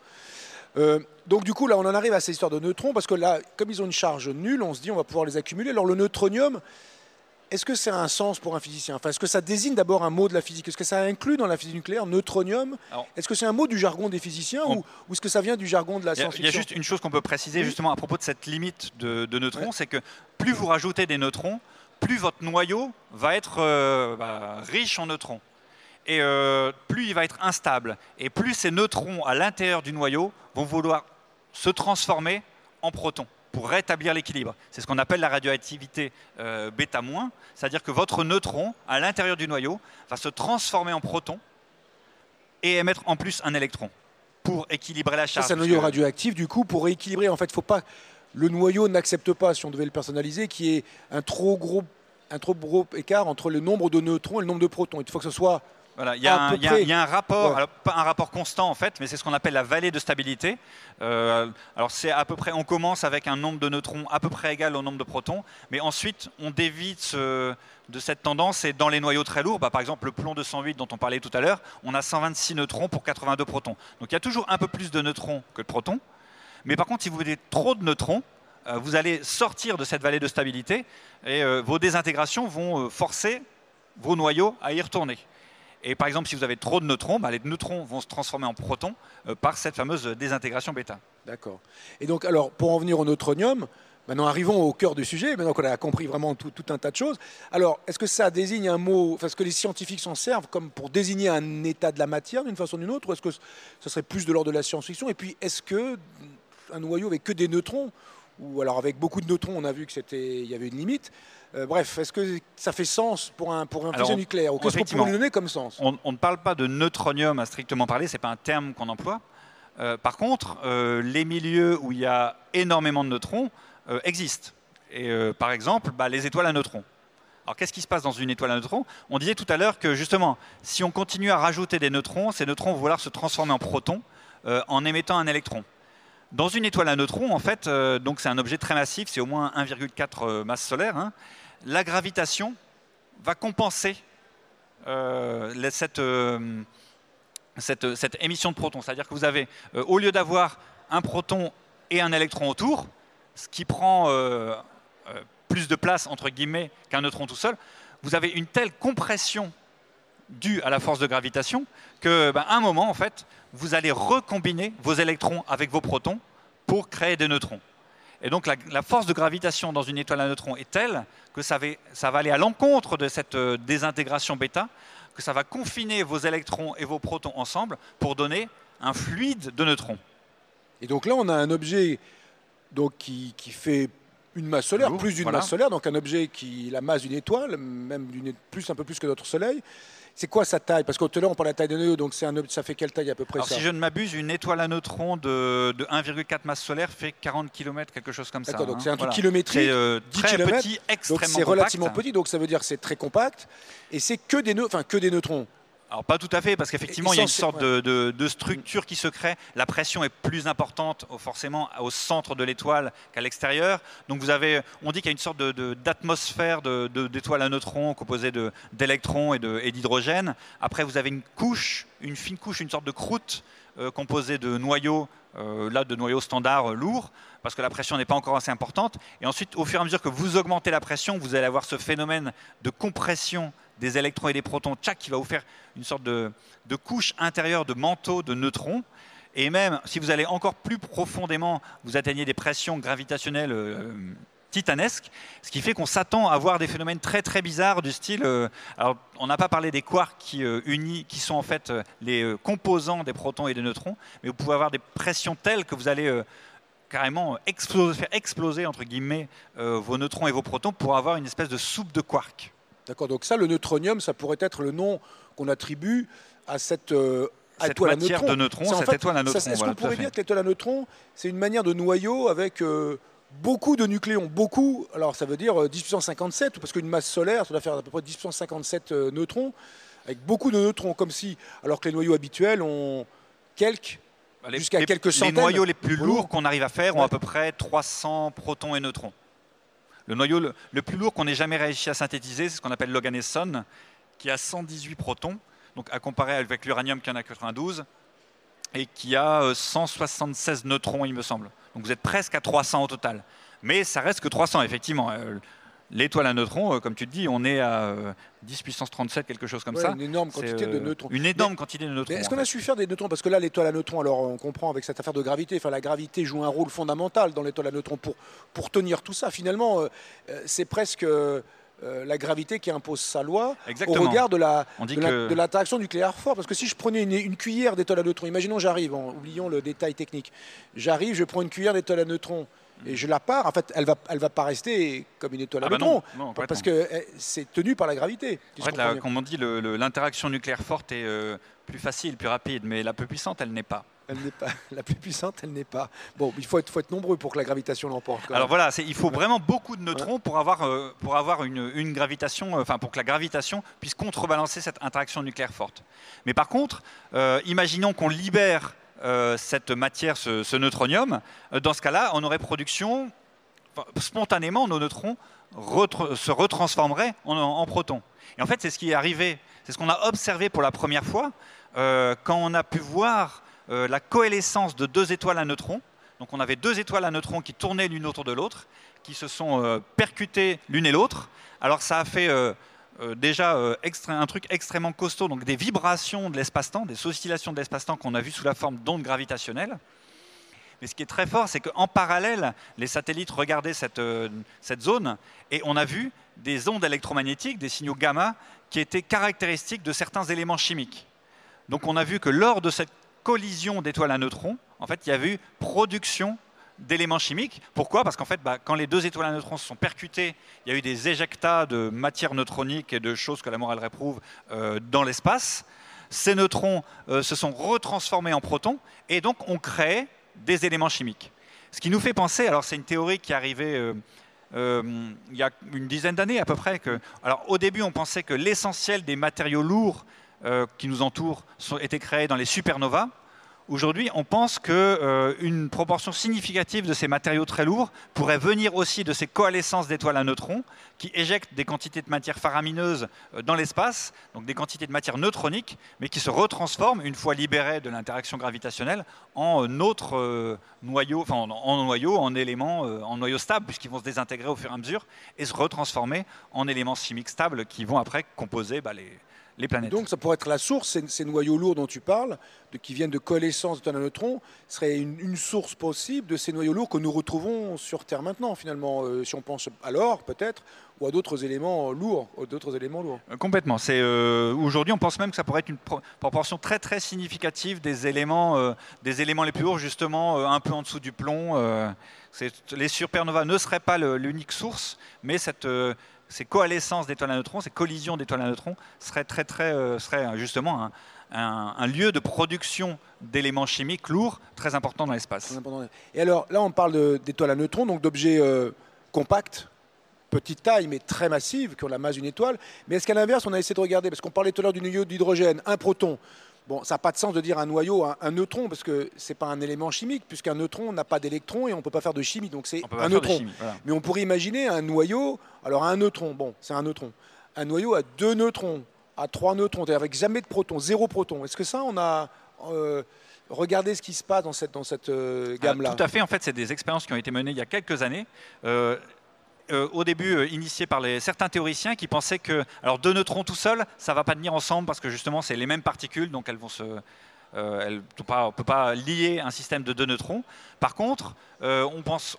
Donc du coup, là, on en arrive à ces histoires de neutrons, parce que là, comme ils ont une charge nulle, on se dit on va pouvoir les accumuler. Alors le neutronium, est-ce que c'est un sens pour un physicien? Est-ce que ça désigne d'abord un mot de la physique? Est-ce que ça inclut dans la physique nucléaire neutronium? Est-ce que c'est un mot du jargon des physiciens ou est-ce que ça vient du jargon de la science-fiction? Il y a juste une chose qu'on peut préciser justement à propos de cette limite de neutrons, c'est que plus vous rajoutez des neutrons, plus votre noyau va être riche en neutrons. Et plus il va être instable. Et plus ces neutrons à l'intérieur du noyau vont vouloir se transformer en protons pour rétablir l'équilibre. C'est ce qu'on appelle la radioactivité β-, c'est-à-dire que votre neutron, à l'intérieur du noyau, va se transformer en proton et émettre en plus un électron pour équilibrer la charge. C'est un noyau radioactif, du coup, pour équilibrer. En fait, faut pas, le noyau n'accepte pas, si on devait le personnaliser, qu'il y ait un trop gros écart entre le nombre de neutrons et le nombre de protons. Il faut que ce soit... Voilà, il y a un rapport, alors, pas un rapport constant en fait, mais c'est ce qu'on appelle la vallée de stabilité. Alors c'est à peu près, on commence avec un nombre de neutrons à peu près égal au nombre de protons, mais ensuite on dévie de cette tendance, et dans les noyaux très lourds, par exemple le plomb 208 dont on parlait tout à l'heure, on a 126 neutrons pour 82 protons. Donc il y a toujours un peu plus de neutrons que de protons, mais par contre si vous avez trop de neutrons, vous allez sortir de cette vallée de stabilité et vos désintégrations vont forcer vos noyaux à y retourner. Et par exemple, si vous avez trop de neutrons, les neutrons vont se transformer en protons par cette fameuse désintégration bêta. D'accord. Et donc, alors, pour en venir au neutronium, maintenant arrivons au cœur du sujet, maintenant qu'on a compris vraiment tout un tas de choses. Alors, est-ce que ça désigne un mot, est-ce que les scientifiques s'en servent comme pour désigner un état de la matière d'une façon ou d'une autre, ou est-ce que ce serait plus de l'ordre de la science-fiction? Et puis, est-ce qu'un noyau avec que des neutrons, ou alors avec beaucoup de neutrons, on a vu qu'il y avait une limite. Bref, est-ce que ça fait sens pour un fusion nucléaire? Ou qu'est-ce qu'on pourrait lui donner comme sens? On ne parle pas de neutronium à strictement parler, ce n'est pas un terme qu'on emploie. Par contre, les milieux où il y a énormément de neutrons existent. Et par exemple, les étoiles à neutrons. Alors qu'est-ce qui se passe dans une étoile à neutrons? On disait tout à l'heure que justement, si on continue à rajouter des neutrons, ces neutrons vont vouloir se transformer en protons en émettant un électron. Dans une étoile à neutrons, en fait, donc c'est un objet très massif, c'est au moins 1,4 masse solaire. La gravitation va compenser cette émission de protons. C'est-à-dire que vous avez, au lieu d'avoir un proton et un électron autour, ce qui prend plus de place, entre guillemets, qu'un neutron tout seul, vous avez une telle compression due à la force de gravitation qu'à un moment, en fait, vous allez recombiner vos électrons avec vos protons pour créer des neutrons. Et donc la force de gravitation dans une étoile à neutrons est telle que ça va aller à l'encontre de cette désintégration bêta, que ça va confiner vos électrons et vos protons ensemble pour donner un fluide de neutrons. Et donc là, on a un objet qui fait une masse solaire, plus d'une masse solaire, donc un objet qui a la masse d'une étoile, même un peu plus que notre Soleil. C'est quoi sa taille? Parce qu'au tout à l'heure, on parle de la taille d'un noyau, donc ça fait quelle taille à peu près? Alors, si je ne m'abuse, une étoile à neutrons de 1,4 masse solaire fait 40 km, quelque chose comme ça. D'accord, donc c'est un truc kilométrique, c'est 10 très km, petit, extrêmement donc c'est relativement petit, donc ça veut dire que c'est très compact, et c'est que des neutrons. Alors pas tout à fait, parce qu'effectivement il y a une sorte de structure qui se crée. La pression est plus importante forcément au centre de l'étoile qu'à l'extérieur. Donc on dit qu'il y a une sorte d'atmosphère d'étoiles à neutrons composée d'électrons et d'hydrogène. Après vous avez une fine couche, une sorte de croûte composée de noyaux, de noyaux standards lourds, parce que la pression n'est pas encore assez importante. Et ensuite, au fur et à mesure que vous augmentez la pression, vous allez avoir ce phénomène de compression des électrons et des protons, qui va vous faire une sorte de couche intérieure de manteau de neutrons. Et même si vous allez encore plus profondément, vous atteignez des pressions gravitationnelles titanesques, ce qui fait qu'on s'attend à voir des phénomènes très très bizarres du style. Alors, on n'a pas parlé des quarks qui sont en fait les composants des protons et des neutrons, mais vous pouvez avoir des pressions telles que vous allez carrément faire exploser entre guillemets vos neutrons et vos protons pour avoir une espèce de soupe de quarks. D'accord, donc ça, le neutronium, ça pourrait être le nom qu'on attribue à cette étoile à matière neutrons. De neutrons, cette étoile à neutrons. Est-ce qu'on pourrait dire que l'étoile à neutrons, c'est une manière de noyau avec beaucoup de nucléons, beaucoup, alors ça veut dire 10 puissance 57, parce qu'une masse solaire, ça doit faire à peu près 10 puissance 57 neutrons, avec beaucoup de neutrons, comme si, alors que les noyaux habituels ont jusqu'à quelques centaines. Les noyaux les plus lourds qu'on arrive à faire ont à peu près 300 protons et neutrons. Le noyau le plus lourd qu'on ait jamais réussi à synthétiser, c'est ce qu'on appelle l'Oganesson, qui a 118 protons, donc à comparer avec l'uranium qui en a 92, et qui a 176 neutrons, il me semble. Donc vous êtes presque à 300 au total. Mais ça reste que 300, effectivement. L'étoile à neutrons, comme tu te dis, on est à 10 puissance 37, quelque chose comme ça. Une énorme quantité de neutrons. Une énorme quantité de neutrons. Est-ce qu'on a su faire des neutrons? Parce que là, l'étoile à neutrons, alors on comprend avec cette affaire de gravité, enfin la gravité joue un rôle fondamental dans l'étoile à neutrons pour tenir tout ça. Finalement, c'est presque la gravité qui impose sa loi. Exactement. Au regard de l'interaction nucléaire forte. Parce que si je prenais une cuillère d'étoile à neutrons, imaginons j'arrive, oublions le détail technique, j'arrive, je prends une cuillère d'étoile à neutrons, et je la pars, en fait, elle va pas rester comme une étoile à neutrons, parce que c'est tenu par la gravité. En fait, là, comme on dit, l'interaction nucléaire forte est plus facile, plus rapide, mais la plus puissante, elle n'est pas. Elle n'est pas la plus puissante, elle n'est pas. Bon, il faut être nombreux pour que la gravitation l'emporte. Alors voilà, il faut vraiment beaucoup de neutrons pour avoir une gravitation, enfin pour que la gravitation puisse contrebalancer cette interaction nucléaire forte. Mais par contre, imaginons qu'on libère cette matière, ce neutronium. Dans ce cas-là, on aurait production, spontanément, nos neutrons se retransformeraient en protons. Et en fait, c'est ce qui est arrivé, c'est ce qu'on a observé pour la première fois quand on a pu voir la coalescence de deux étoiles à neutrons. Donc on avait deux étoiles à neutrons qui tournaient l'une autour de l'autre, qui se sont percutées l'une et l'autre. Alors ça a fait déjà un truc extrêmement costaud, donc des vibrations de l'espace-temps, des oscillations de l'espace-temps qu'on a vues sous la forme d'ondes gravitationnelles. Mais ce qui est très fort, c'est qu'en parallèle, les satellites regardaient cette zone et on a vu des ondes électromagnétiques, des signaux gamma, qui étaient caractéristiques de certains éléments chimiques. Donc on a vu que lors de cette collision d'étoiles à neutrons, en fait, il y avait eu production d'éléments chimiques. Pourquoi? Parce qu'en fait, quand les deux étoiles à neutrons se sont percutées, il y a eu des éjectats de matière neutronique et de choses que la morale réprouve dans l'espace. Ces neutrons se sont retransformés en protons et donc on crée des éléments chimiques. Ce qui nous fait penser, alors c'est une théorie qui est arrivée il y a une dizaine d'années à peu près. Alors au début, on pensait que l'essentiel des matériaux lourds qui nous entourent étaient créés dans les supernovas. Aujourd'hui, on pense qu'une proportion significative de ces matériaux très lourds pourrait venir aussi de ces coalescences d'étoiles à neutrons qui éjectent des quantités de matière faramineuses dans l'espace, donc des quantités de matière neutronique, mais qui se retransforment, une fois libérées de l'interaction gravitationnelle, en autres noyaux, enfin en noyaux stables, puisqu'ils vont se désintégrer au fur et à mesure et se retransformer en éléments chimiques stables qui vont après composer les planètes. Donc ça pourrait être la source, ces noyaux lourds dont tu parles, qui viennent de coalescence d'étoiles à neutrons, serait une source possible de ces noyaux lourds que nous retrouvons sur Terre maintenant, finalement, si on pense à l'or peut-être, ou à d'autres éléments lourds. Complètement. Aujourd'hui, on pense même que ça pourrait être une proportion très très significative des éléments les plus lourds, justement un peu en dessous du plomb. Les supernovas ne seraient pas l'unique source, mais ces coalescences d'étoiles à neutrons, ces collisions d'étoiles à neutrons seraient justement un lieu de production d'éléments chimiques lourds très importants dans l'espace. Et alors là, on parle d'étoiles à neutrons, donc d'objets compacts, petite taille, mais très massives, qui ont la masse d'une étoile. Mais est-ce qu'à l'inverse, on a essayé de regarder, parce qu'on parlait tout à l'heure du noyau d'hydrogène, un proton. Bon, ça n'a pas de sens de dire un noyau, un neutron, parce que ce n'est pas un élément chimique, puisqu'un neutron n'a pas d'électrons et on ne peut pas faire de chimie, donc c'est un neutron. Voilà. Mais on pourrait imaginer un noyau, alors un neutron, bon, c'est un neutron, un noyau à 2 neutrons, à 3 neutrons, avec jamais de protons, 0 protons. Est-ce que ça, on a regardé ce qui se passe dans cette gamme-là? Tout à fait, en fait, c'est des expériences qui ont été menées il y a quelques années. Au début initié par certains théoriciens qui pensaient que alors 2 neutrons tout seuls, ça ne va pas tenir ensemble parce que justement c'est les mêmes particules, donc elles vont on ne peut pas lier un système de 2 neutrons. Par contre, on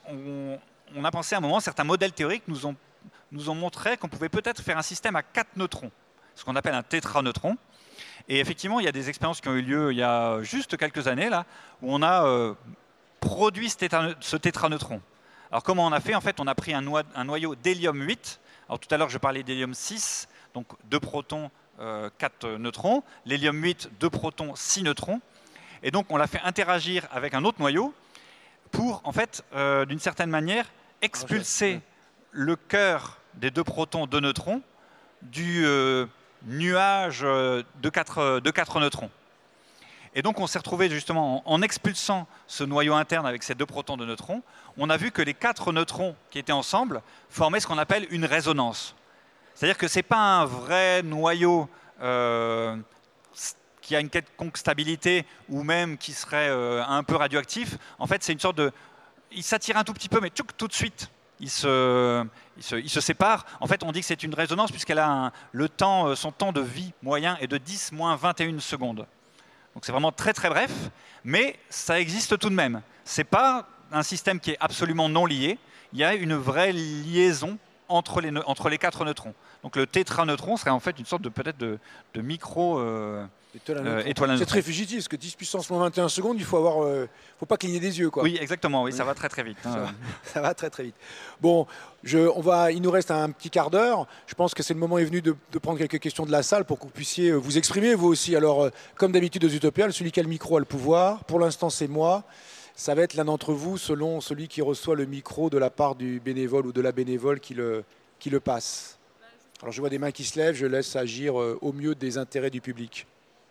a pensé à un moment, certains modèles théoriques nous ont montré qu'on pouvait peut-être faire un système à 4 neutrons, ce qu'on appelle un tétraneutron. Et effectivement, il y a des expériences qui ont eu lieu il y a juste quelques années là, où on a produit ce tétraneutron. Alors comment on a fait? En fait, on a pris un noyau d'hélium 8. Alors tout à l'heure, je parlais d'hélium 6, donc 2 protons, 4 neutrons. L'hélium 8, 2 protons, 6 neutrons. Et donc, on l'a fait interagir avec un autre noyau pour, en fait, d'une certaine manière, expulser le cœur des 2 protons, 2 neutrons du nuage de 4 neutrons. Et donc, on s'est retrouvé justement en expulsant ce noyau interne avec ces 2 protons de neutrons, on a vu que les 4 neutrons qui étaient ensemble formaient ce qu'on appelle une résonance. C'est-à-dire que ce n'est pas un vrai noyau qui a une quelconque stabilité ou même qui serait un peu radioactif. En fait, c'est une sorte de... Il s'attire un tout petit peu, mais tout de suite, il se sépare. En fait, on dit que c'est une résonance puisqu'elle a son temps de vie moyen est de 10-21 secondes. Donc c'est vraiment très très bref, mais ça existe tout de même. Ce n'est pas un système qui est absolument non lié. Il y a une vraie liaison entre les 4 neutrons. Donc le tétraneutron serait en fait une sorte de peut-être de micro étoile à neutrons. C'est très fugitif, parce que 10 puissance moins 21 secondes, il faut pas cligner des yeux, quoi. Oui, exactement. Oui, ça va très très vite. Ça va très très vite. Bon, il nous reste un petit quart d'heure. Je pense que c'est le moment est venu de prendre quelques questions de la salle pour que vous puissiez vous exprimer, vous aussi. Alors, comme d'habitude aux Utopiales, celui qui a le micro a le pouvoir. Pour l'instant, c'est moi. Ça va être l'un d'entre vous, selon celui qui reçoit le micro de la part du bénévole ou de la bénévole qui le passe. Alors, je vois des mains qui se lèvent. Je laisse agir au mieux des intérêts du public.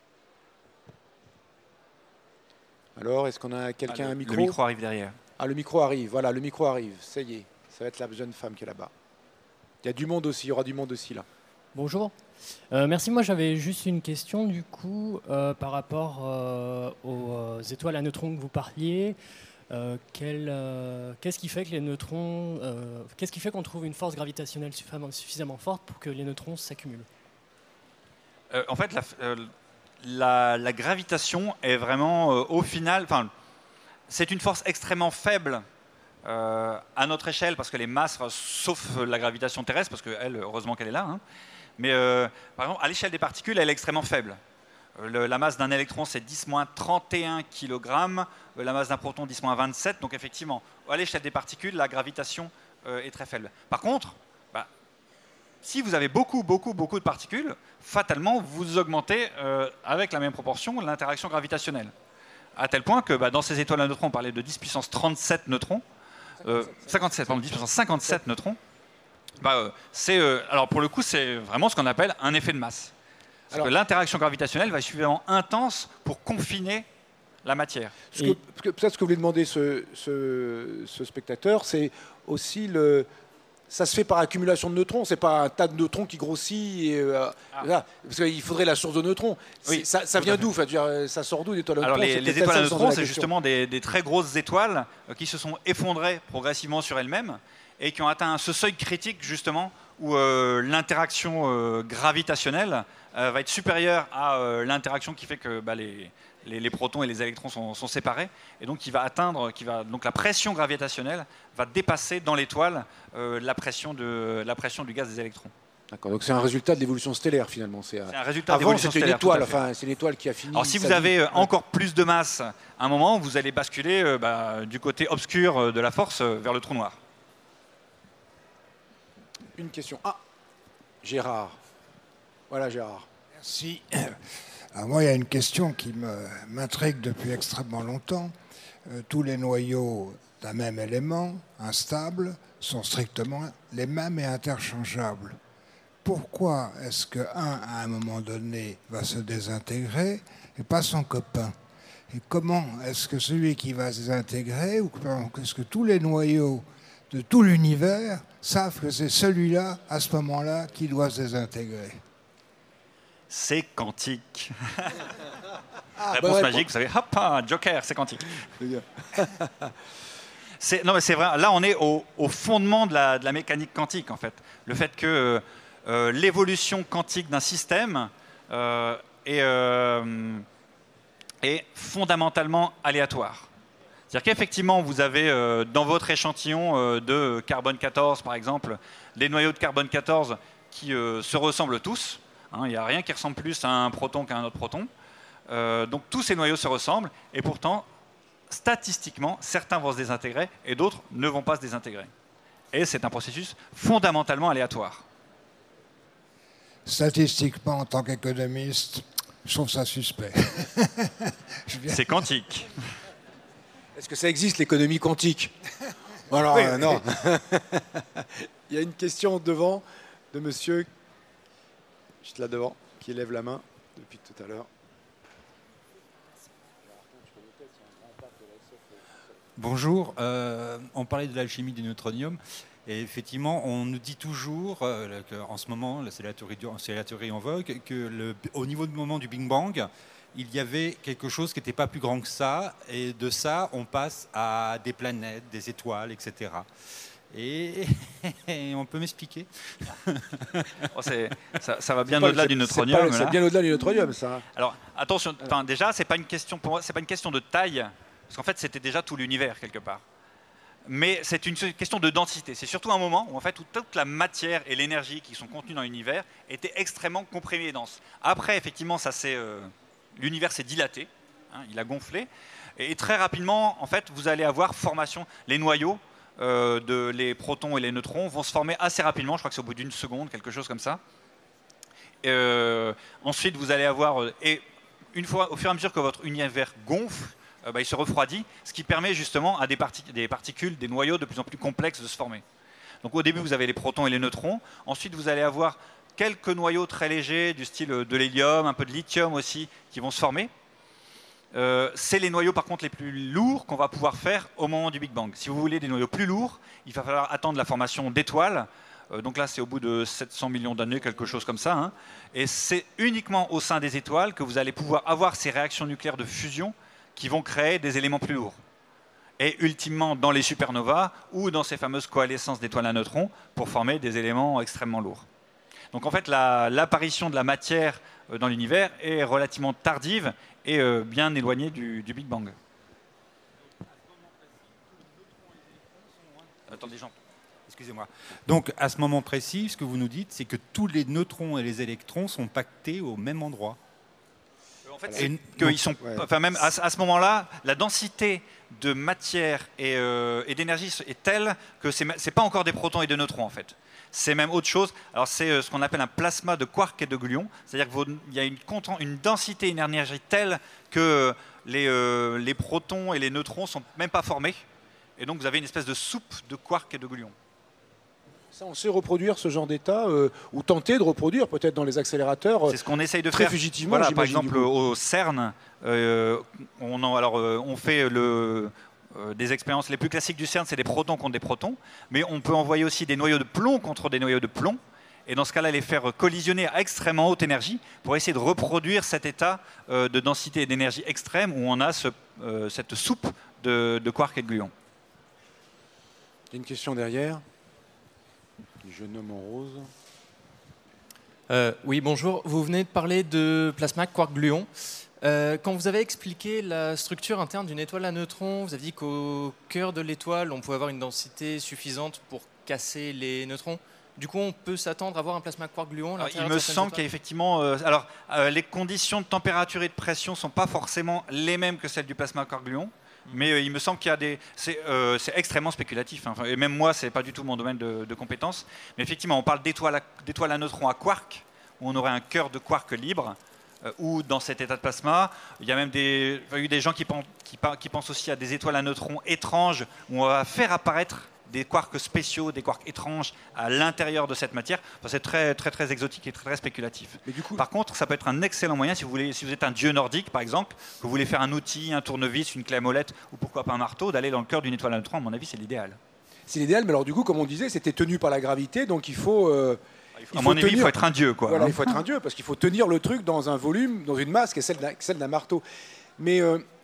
Alors, est-ce qu'on a quelqu'un à un micro? Le micro arrive derrière. Ah, le micro arrive. Voilà, le micro arrive. Ça y est. Ça va être la jeune femme qui est là-bas. Il y a du monde aussi. Il y aura du monde aussi là. Bonjour. Merci. Moi, j'avais juste une question du coup par rapport aux étoiles à neutrons que vous parliez. Qu'est-ce qui fait que les neutrons, qu'est-ce qui fait qu'on trouve une force gravitationnelle suffisamment forte pour que les neutrons s'accumulent? En fait, la gravitation est vraiment au final, c'est une force extrêmement faible à notre échelle parce que les masses, sauf la gravitation terrestre, parce qu'elle, heureusement qu'elle est là, hein, mais par exemple, à l'échelle des particules, elle est extrêmement faible. La masse d'un électron, c'est 10-31 kg, la masse d'un proton, 10-27, donc effectivement, à l'échelle des particules, la gravitation est très faible. Par contre, si vous avez beaucoup de particules, fatalement, vous augmentez avec la même proportion l'interaction gravitationnelle. À tel point que dans ces étoiles à neutrons, on parlait de 10 puissance 37 neutrons, 10 puissance 57 neutrons. Alors pour le coup, c'est vraiment ce qu'on appelle un effet de masse. Parce que l'interaction gravitationnelle va être suffisamment intense pour confiner la matière. Peut-être ce que voulait demander ce spectateur, c'est aussi ça se fait par accumulation de neutrons, c'est pas un tas de neutrons qui grossit. Parce qu'il faudrait la source de neutrons. Oui, ça vient d'où? Ça sort d'où les étoiles à neutrons? Alors les étoiles à neutrons, c'est justement des très grosses étoiles qui se sont effondrées progressivement sur elles-mêmes et qui ont atteint ce seuil critique justement où l'interaction gravitationnelle va être supérieure à l'interaction qui fait que les protons et les électrons sont séparés, et donc donc la pression gravitationnelle va dépasser dans l'étoile la pression du gaz des électrons. D'accord, donc c'est un résultat de l'évolution stellaire finalement. C'est un résultat d'évolution stellaire. C'est une étoile qui a fini. Alors si vous avez encore plus de masse, à un moment, vous allez basculer du côté obscur de la force vers le trou noir. Une question. Ah, Gérard. Voilà Gérard. Merci. Alors moi, il y a une question qui m'intrigue depuis extrêmement longtemps. Tous les noyaux d'un même élément, instable, sont strictement les mêmes et interchangeables. Pourquoi est-ce qu'un, à un moment donné, va se désintégrer et pas son copain? Et comment est-ce que celui qui va se désintégrer, ou est-ce que tous les noyaux de tout l'univers savent que c'est celui-là, à ce moment-là, qui doit se désintégrer? C'est quantique. Ah, Réponse magique, vous savez, hop, Joker, c'est quantique. Non, mais c'est vrai, là on est au fondement de la mécanique quantique, en fait. Le fait que l'évolution quantique d'un système est fondamentalement aléatoire. C'est-à-dire qu'effectivement, vous avez dans votre échantillon de carbone 14, par exemple, des noyaux de carbone 14 qui se ressemblent tous. Il n'y a rien qui ressemble plus à un proton qu'à un autre proton. Donc tous ces noyaux se ressemblent, et pourtant, statistiquement, certains vont se désintégrer et d'autres ne vont pas se désintégrer. Et c'est un processus fondamentalement aléatoire. Statistiquement, en tant qu'économiste, je trouve ça suspect. C'est quantique. Est-ce que ça existe, l'économie quantique? Alors, oui, non. Il y a une question devant de monsieur, juste là devant, qui lève la main depuis tout à l'heure. Bonjour, on parlait de l'alchimie du neutronium et effectivement on nous dit toujours qu'en ce moment, c'est la théorie en vogue, qu'au niveau du moment du Big Bang, il y avait quelque chose qui n'était pas plus grand que ça, et de ça on passe à des planètes, des étoiles, etc. Et on peut m'expliquer? Ça va bien au-delà du neutronium. C'est bien au-delà du neutronium, ça. Alors attention, déjà c'est pas une question pour moi, c'est pas une question de taille. Parce qu'en fait, c'était déjà tout l'univers, quelque part. Mais c'est une question de densité. C'est surtout un moment où, en fait, toute la matière et l'énergie qui sont contenues dans l'univers étaient extrêmement comprimées et denses. Après, effectivement, l'univers s'est dilaté, il a gonflé. Et très rapidement, en fait, vous allez avoir formation. Les noyaux, les protons et les neutrons vont se former assez rapidement. Je crois que c'est au bout d'une seconde, quelque chose comme ça. Ensuite, vous allez avoir... Et au fur et à mesure que votre univers gonfle, il se refroidit, ce qui permet justement à des particules, des noyaux de plus en plus complexes de se former. Donc au début, vous avez les protons et les neutrons. Ensuite, vous allez avoir quelques noyaux très légers, du style de l'hélium, un peu de lithium aussi, qui vont se former. C'est les noyaux, par contre, les plus lourds qu'on va pouvoir faire au moment du Big Bang. Si vous voulez des noyaux plus lourds, il va falloir attendre la formation d'étoiles. Donc là, c'est au bout de 700 millions d'années, quelque chose comme ça. Et c'est uniquement au sein des étoiles que vous allez pouvoir avoir ces réactions nucléaires de fusion qui vont créer des éléments plus lourds. Et ultimement dans les supernovas ou dans ces fameuses coalescences d'étoiles à neutrons pour former des éléments extrêmement lourds. Donc en fait, l'apparition de la matière dans l'univers est relativement tardive et bien éloignée du Big Bang. Attendez, Jean. Excusez-moi. Donc à ce moment précis, ce que vous nous dites, c'est que tous les neutrons et les électrons sont pactés au même endroit. En fait, même à ce moment-là, la densité de matière et d'énergie est telle que c'est pas encore des protons et des neutrons en fait. C'est même autre chose. Alors c'est ce qu'on appelle un plasma de quarks et de gluons. C'est-à-dire qu'il y a une densité et une énergie telle que les protons et les neutrons sont même pas formés. Et donc vous avez une espèce de soupe de quarks et de gluons. Ça, on sait reproduire ce genre d'état, ou tenter de reproduire peut-être dans les accélérateurs. C'est ce qu'on essaye de très faire. Fugitivement. Voilà, par exemple, au CERN, on fait des expériences les plus classiques du CERN, c'est des protons contre des protons, mais on peut envoyer aussi des noyaux de plomb contre des noyaux de plomb, et dans ce cas-là, les faire collisionner à extrêmement haute énergie pour essayer de reproduire cet état de densité et d'énergie extrême où on a cette soupe de quarks et de gluons. Il y a une question derrière. Du jeune homme en rose. Oui, bonjour. Vous venez de parler de plasma quark-gluon. Quand vous avez expliqué la structure interne d'une étoile à neutrons, vous avez dit qu'au cœur de l'étoile, on pouvait avoir une densité suffisante pour casser les neutrons. Du coup, on peut s'attendre à avoir un plasma quark-gluon. Il me semble qu'il y a effectivement... les conditions de température et de pression ne sont pas forcément les mêmes que celles du plasma quark-gluon. Mais il me semble qu'il y a des... C'est extrêmement spéculatif. Et même moi, ce n'est pas du tout mon domaine de compétences. Mais effectivement, on parle d'étoiles à neutrons à quark, où on aurait un cœur de quark libre. ou dans cet état de plasma. Il y a même eu des gens qui pensent aussi à des étoiles à neutrons étranges où on va faire apparaître des quarks spéciaux, des quarks étranges à l'intérieur de cette matière. Enfin, c'est très, très, très exotique et très, très spéculatif. Mais du coup, par contre, ça peut être un excellent moyen si vous êtes un dieu nordique, par exemple, que vous voulez faire un outil, un tournevis, une clé à molette ou pourquoi pas un marteau, d'aller dans le cœur d'une étoile à neutrons. À mon avis, c'est l'idéal. c'est l'idéal, mais alors du coup, comme on disait, c'était tenu par la gravité, donc il faut... à mon avis, il faut être un dieu, quoi. Voilà, il faut être un dieu, parce qu'il faut tenir le truc dans un volume, dans une masse qui est celle d'un marteau. Mais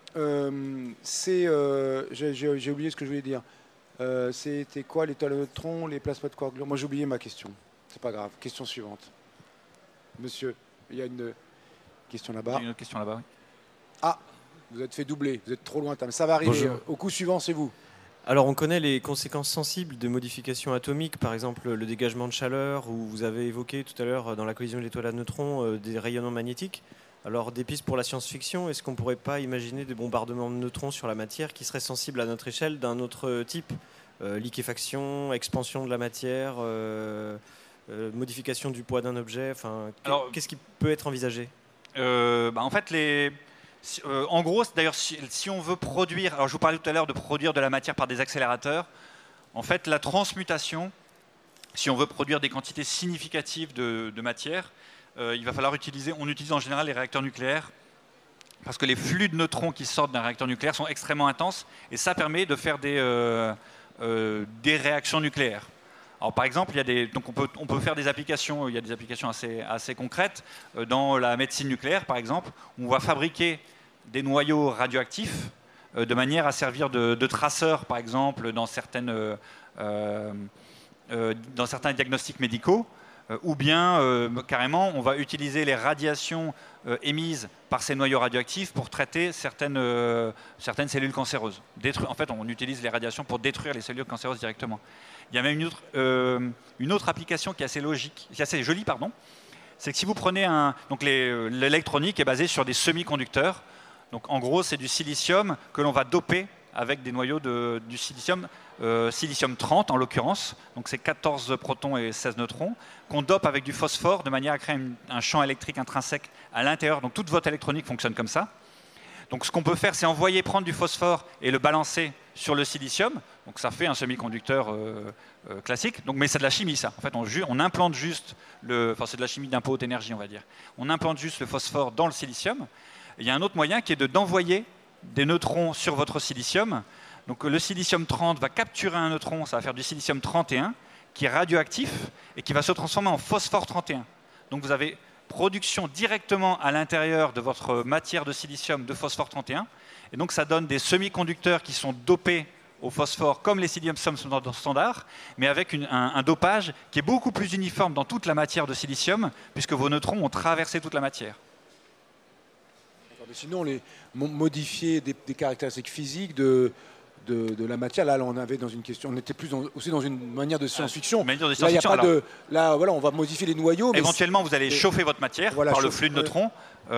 j'ai oublié ce que je voulais dire. C'était quoi l'étoile à neutrons, les plasmas de quark gluons? Moi, j'ai oublié ma question. C'est pas grave. Question suivante. Monsieur, il y a une question là-bas. Il y a une autre question là-bas. Oui. Ah, vous êtes fait doubler. Vous êtes trop lointain. Mais ça va arriver. Bonjour. Au coup suivant, c'est vous. Alors on connaît les conséquences sensibles de modifications atomiques, par exemple le dégagement de chaleur, ou vous avez évoqué tout à l'heure dans la collision de l'étoile à neutrons des rayonnements magnétiques. Alors des pistes pour la science-fiction, est-ce qu'on ne pourrait pas imaginer des bombardements de neutrons sur la matière qui seraient sensibles à notre échelle d'un autre type, liquéfaction, expansion de la matière, modification du poids d'un objet, enfin, qu'est-ce qui peut être envisagé? En fait, en gros, d'ailleurs, si on veut produire, alors je vous parlais tout à l'heure de produire de la matière par des accélérateurs, en fait, la transmutation, si on veut produire des quantités significatives de matière, il va falloir on utilise en général les réacteurs nucléaires, parce que les flux de neutrons qui sortent d'un réacteur nucléaire sont extrêmement intenses, et ça permet de faire des réactions nucléaires. Alors, par exemple, on peut faire des applications, il y a des applications assez concrètes dans la médecine nucléaire, par exemple, où on va fabriquer des noyaux radioactifs de manière à servir de traceurs, par exemple, dans certains diagnostics médicaux, ou bien carrément, on va utiliser les radiations émises par ces noyaux radioactifs pour traiter certaines cellules cancéreuses. En fait, on utilise les radiations pour détruire les cellules cancéreuses directement. Il y a même une autre application qui est assez jolie, c'est que si vous prenez l'électronique est basée sur des semi-conducteurs. Donc en gros, c'est du silicium que l'on va doper avec des noyaux du silicium, silicium 30 en l'occurrence. Donc c'est 14 protons et 16 neutrons qu'on dope avec du phosphore de manière à créer un champ électrique intrinsèque à l'intérieur. Donc toute votre électronique fonctionne comme ça. Donc ce qu'on peut faire, c'est prendre du phosphore et le balancer sur le silicium. Donc ça fait un semi-conducteur classique. Donc, mais c'est de la chimie, ça. En fait, on implante juste c'est de la chimie d'un peu haute énergie, on va dire. On implante juste le phosphore dans le silicium. Et il y a un autre moyen qui est d'envoyer des neutrons sur votre silicium. Donc le silicium 30 va capturer un neutron, ça va faire du silicium 31, qui est radioactif et qui va se transformer en phosphore 31. Donc vous avez production directement à l'intérieur de votre matière de silicium de phosphore 31. Et donc ça donne des semi-conducteurs qui sont dopés au phosphore comme les silicium standards, mais avec un dopage qui est beaucoup plus uniforme dans toute la matière de silicium, puisque vos neutrons ont traversé toute la matière. Mais sinon, modifier des caractéristiques physiques de la matière, là on avait dans une question, on était plus aussi dans une manière de science-fiction. Là, voilà, on va modifier les noyaux. Éventuellement, vous allez chauffer votre matière par le flux de neutrons.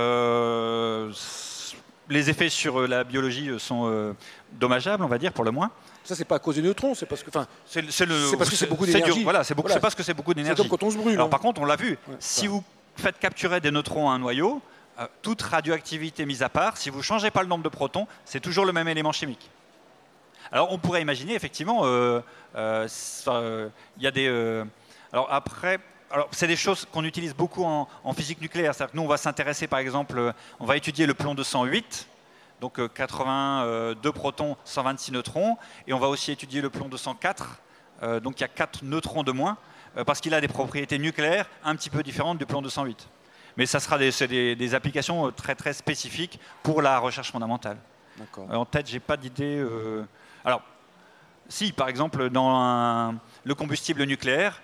Les effets sur la biologie sont dommageables, on va dire, pour le moins. Ça, c'est pas à cause des neutrons, c'est parce que, c'est parce que c'est beaucoup d'énergie. d'énergie. Voilà, c'est parce que c'est beaucoup d'énergie. C'est comme quand on se brûle. Alors, par contre, on l'a vu. Si vous faites capturer des neutrons à un noyau, toute radioactivité mise à part, si vous ne changez pas le nombre de protons, c'est toujours le même élément chimique. Alors, on pourrait imaginer, effectivement, il y a des... Alors, c'est des choses qu'on utilise beaucoup en physique nucléaire. C'est-à-dire que nous, on va s'intéresser, par exemple, on va étudier le plomb 208, donc 82 protons, 126 neutrons, et on va aussi étudier le plomb 204, donc il y a 4 neutrons de moins, parce qu'il a des propriétés nucléaires un petit peu différentes du plomb 208. Mais ça sera des applications très, très spécifiques pour la recherche fondamentale. En tête, je n'ai pas d'idée... Alors, si, par exemple, dans le combustible nucléaire,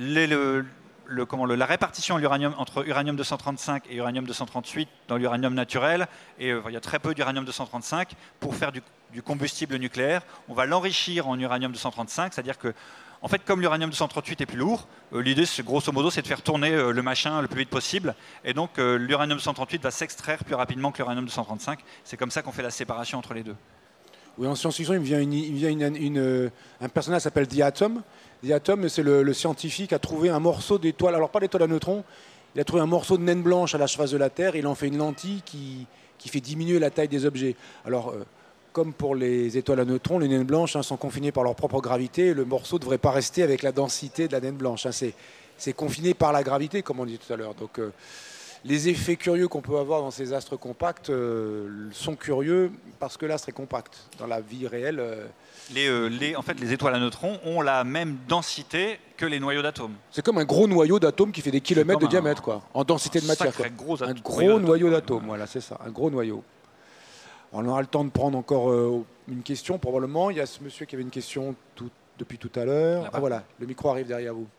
la répartition entre uranium 235 et uranium 238 dans l'uranium naturel, et il y a très peu d'uranium 235, pour faire du combustible nucléaire, on va l'enrichir en uranium 235, c'est-à-dire que, en fait, comme l'uranium 238 est plus lourd, l'idée, grosso modo, c'est de faire tourner le machin le plus vite possible, et donc l'uranium 238 va s'extraire plus rapidement que l'uranium 235. C'est comme ça qu'on fait la séparation entre les deux. Oui, en science-fiction, il me vient un personnage qui s'appelle The Atom. The Atom, c'est le scientifique qui a trouvé un morceau d'étoile, alors pas d'étoile à neutrons, Il a trouvé un morceau de naine blanche à la surface de la Terre, il en fait une lentille qui fait diminuer la taille des objets. Alors, comme pour les étoiles à neutrons, les naines blanches sont confinées par leur propre gravité, et le morceau ne devrait pas rester avec la densité de la naine blanche. C'est confiné par la gravité, comme on dit tout à l'heure. Donc, les effets curieux qu'on peut avoir dans ces astres compacts sont curieux parce que l'astre est compact. Dans la vie réelle... En fait, les étoiles à neutrons ont la même densité que les noyaux d'atomes. C'est comme un gros noyau d'atomes qui fait des kilomètres de diamètre, quoi, en densité de matière. Quoi. Un gros noyau d'atomes, voilà, c'est ça, un gros noyau. On aura le temps de prendre encore une question, probablement. Il y a ce monsieur qui avait une question depuis tout à l'heure. Ah voilà, le micro arrive derrière vous.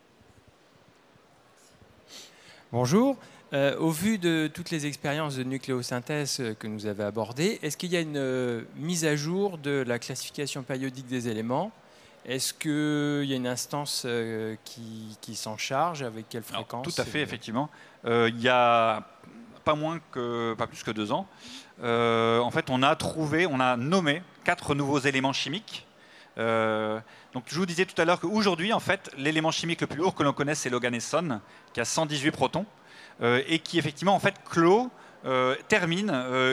Bonjour. Au vu de toutes les expériences de nucléosynthèse que nous avez abordées, est-ce qu'il y a une mise à jour de la classification périodique des éléments? Est-ce qu'il y a une instance qui s'en charge? Avec quelle fréquence? Alors, tout à fait, effectivement. Il y a pas plus que 2 ans. En fait, on a nommé 4 nouveaux éléments chimiques. Donc, je vous disais tout à l'heure qu'aujourd'hui, en fait, l'élément chimique le plus lourd que l'on connaisse, c'est l'oganesson, qui a 118 protons. Et qui effectivement en fait termine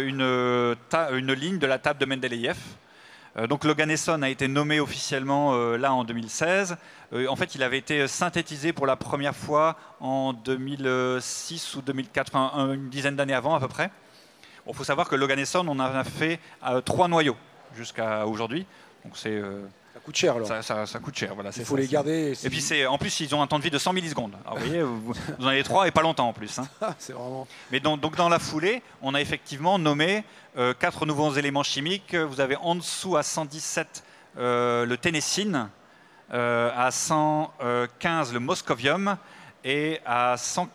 une ligne de la table de Mendeleïev. Donc l'oganesson a été nommé officiellement là en 2016. En fait, il avait été synthétisé pour la première fois en 2006 ou 2004, enfin, une dizaine d'années avant à peu près. Il faut savoir que l'oganesson, on en a fait 3 noyaux jusqu'à aujourd'hui. Donc c'est ça coûte cher alors. Ça coûte cher, voilà. Il faut les garder. Et puis en plus ils ont un temps de vie de 100 millisecondes. Alors, vous voyez, vous en avez 3 et pas longtemps en plus. Hein. C'est vraiment. Mais donc dans la foulée, on a effectivement nommé 4 nouveaux éléments chimiques. Vous avez en dessous à 117 le ténécine, à 115 le moscovium et à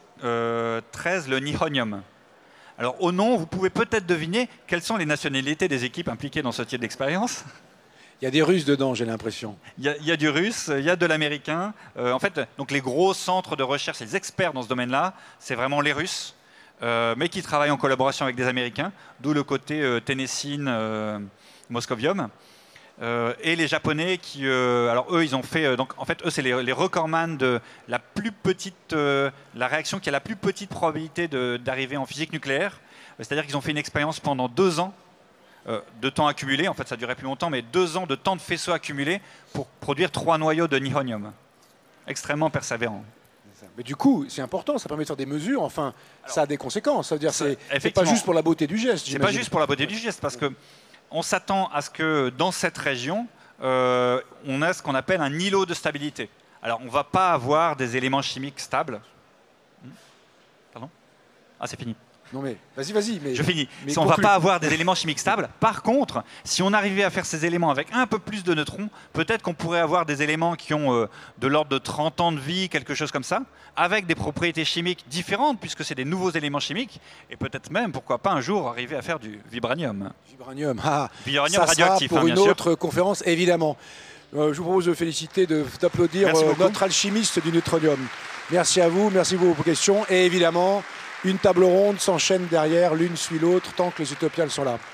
113 le nihonium. Alors au nom, vous pouvez peut-être deviner quelles sont les nationalités des équipes impliquées dans ce type d'expérience. Il y a des Russes dedans, j'ai l'impression. Il y a du russe, il y a de l'américain. En fait, donc les gros centres de recherche, les experts dans ce domaine-là, c'est vraiment les Russes, mais qui travaillent en collaboration avec des Américains, d'où le côté ténécine, moscovium. Et les Japonais qui, alors eux, ils ont fait, donc en fait, eux, c'est les recordman de la plus petite, la réaction qui a la plus petite probabilité d'arriver en physique nucléaire. C'est-à-dire qu'ils ont fait une expérience pendant 2 ans. De temps accumulé, en fait ça durait plus longtemps, mais 2 ans de temps de faisceau accumulé pour produire 3 noyaux de nihonium. Extrêmement persévérant. Mais du coup, c'est important, ça permet de faire des mesures, enfin, ça a des conséquences. Ça veut dire c'est pas juste pour la beauté du geste. C'est pas juste pour la beauté du geste, parce qu'on s'attend à ce que dans cette région, on a ce qu'on appelle un îlot de stabilité. Alors on ne va pas avoir des éléments chimiques stables. Pardon? Ah, c'est fini. Non mais, vas-y. Mais, je finis. On ne va pas avoir des éléments chimiques stables. Par contre, si on arrivait à faire ces éléments avec un peu plus de neutrons, peut-être qu'on pourrait avoir des éléments qui ont de l'ordre de 30 ans de vie, quelque chose comme ça, avec des propriétés chimiques différentes, puisque c'est des nouveaux éléments chimiques, et peut-être même, pourquoi pas un jour, arriver à faire du vibranium. Vibranium, vibranium ça radioactif, pour bien une sûr. autre conférence, évidemment. Je vous propose de féliciter, d'applaudir notre alchimiste du neutronium. Merci à vous, merci beaucoup pour vos questions, et évidemment... Une table ronde s'enchaîne derrière, l'une suit l'autre, tant que les utopiales sont là.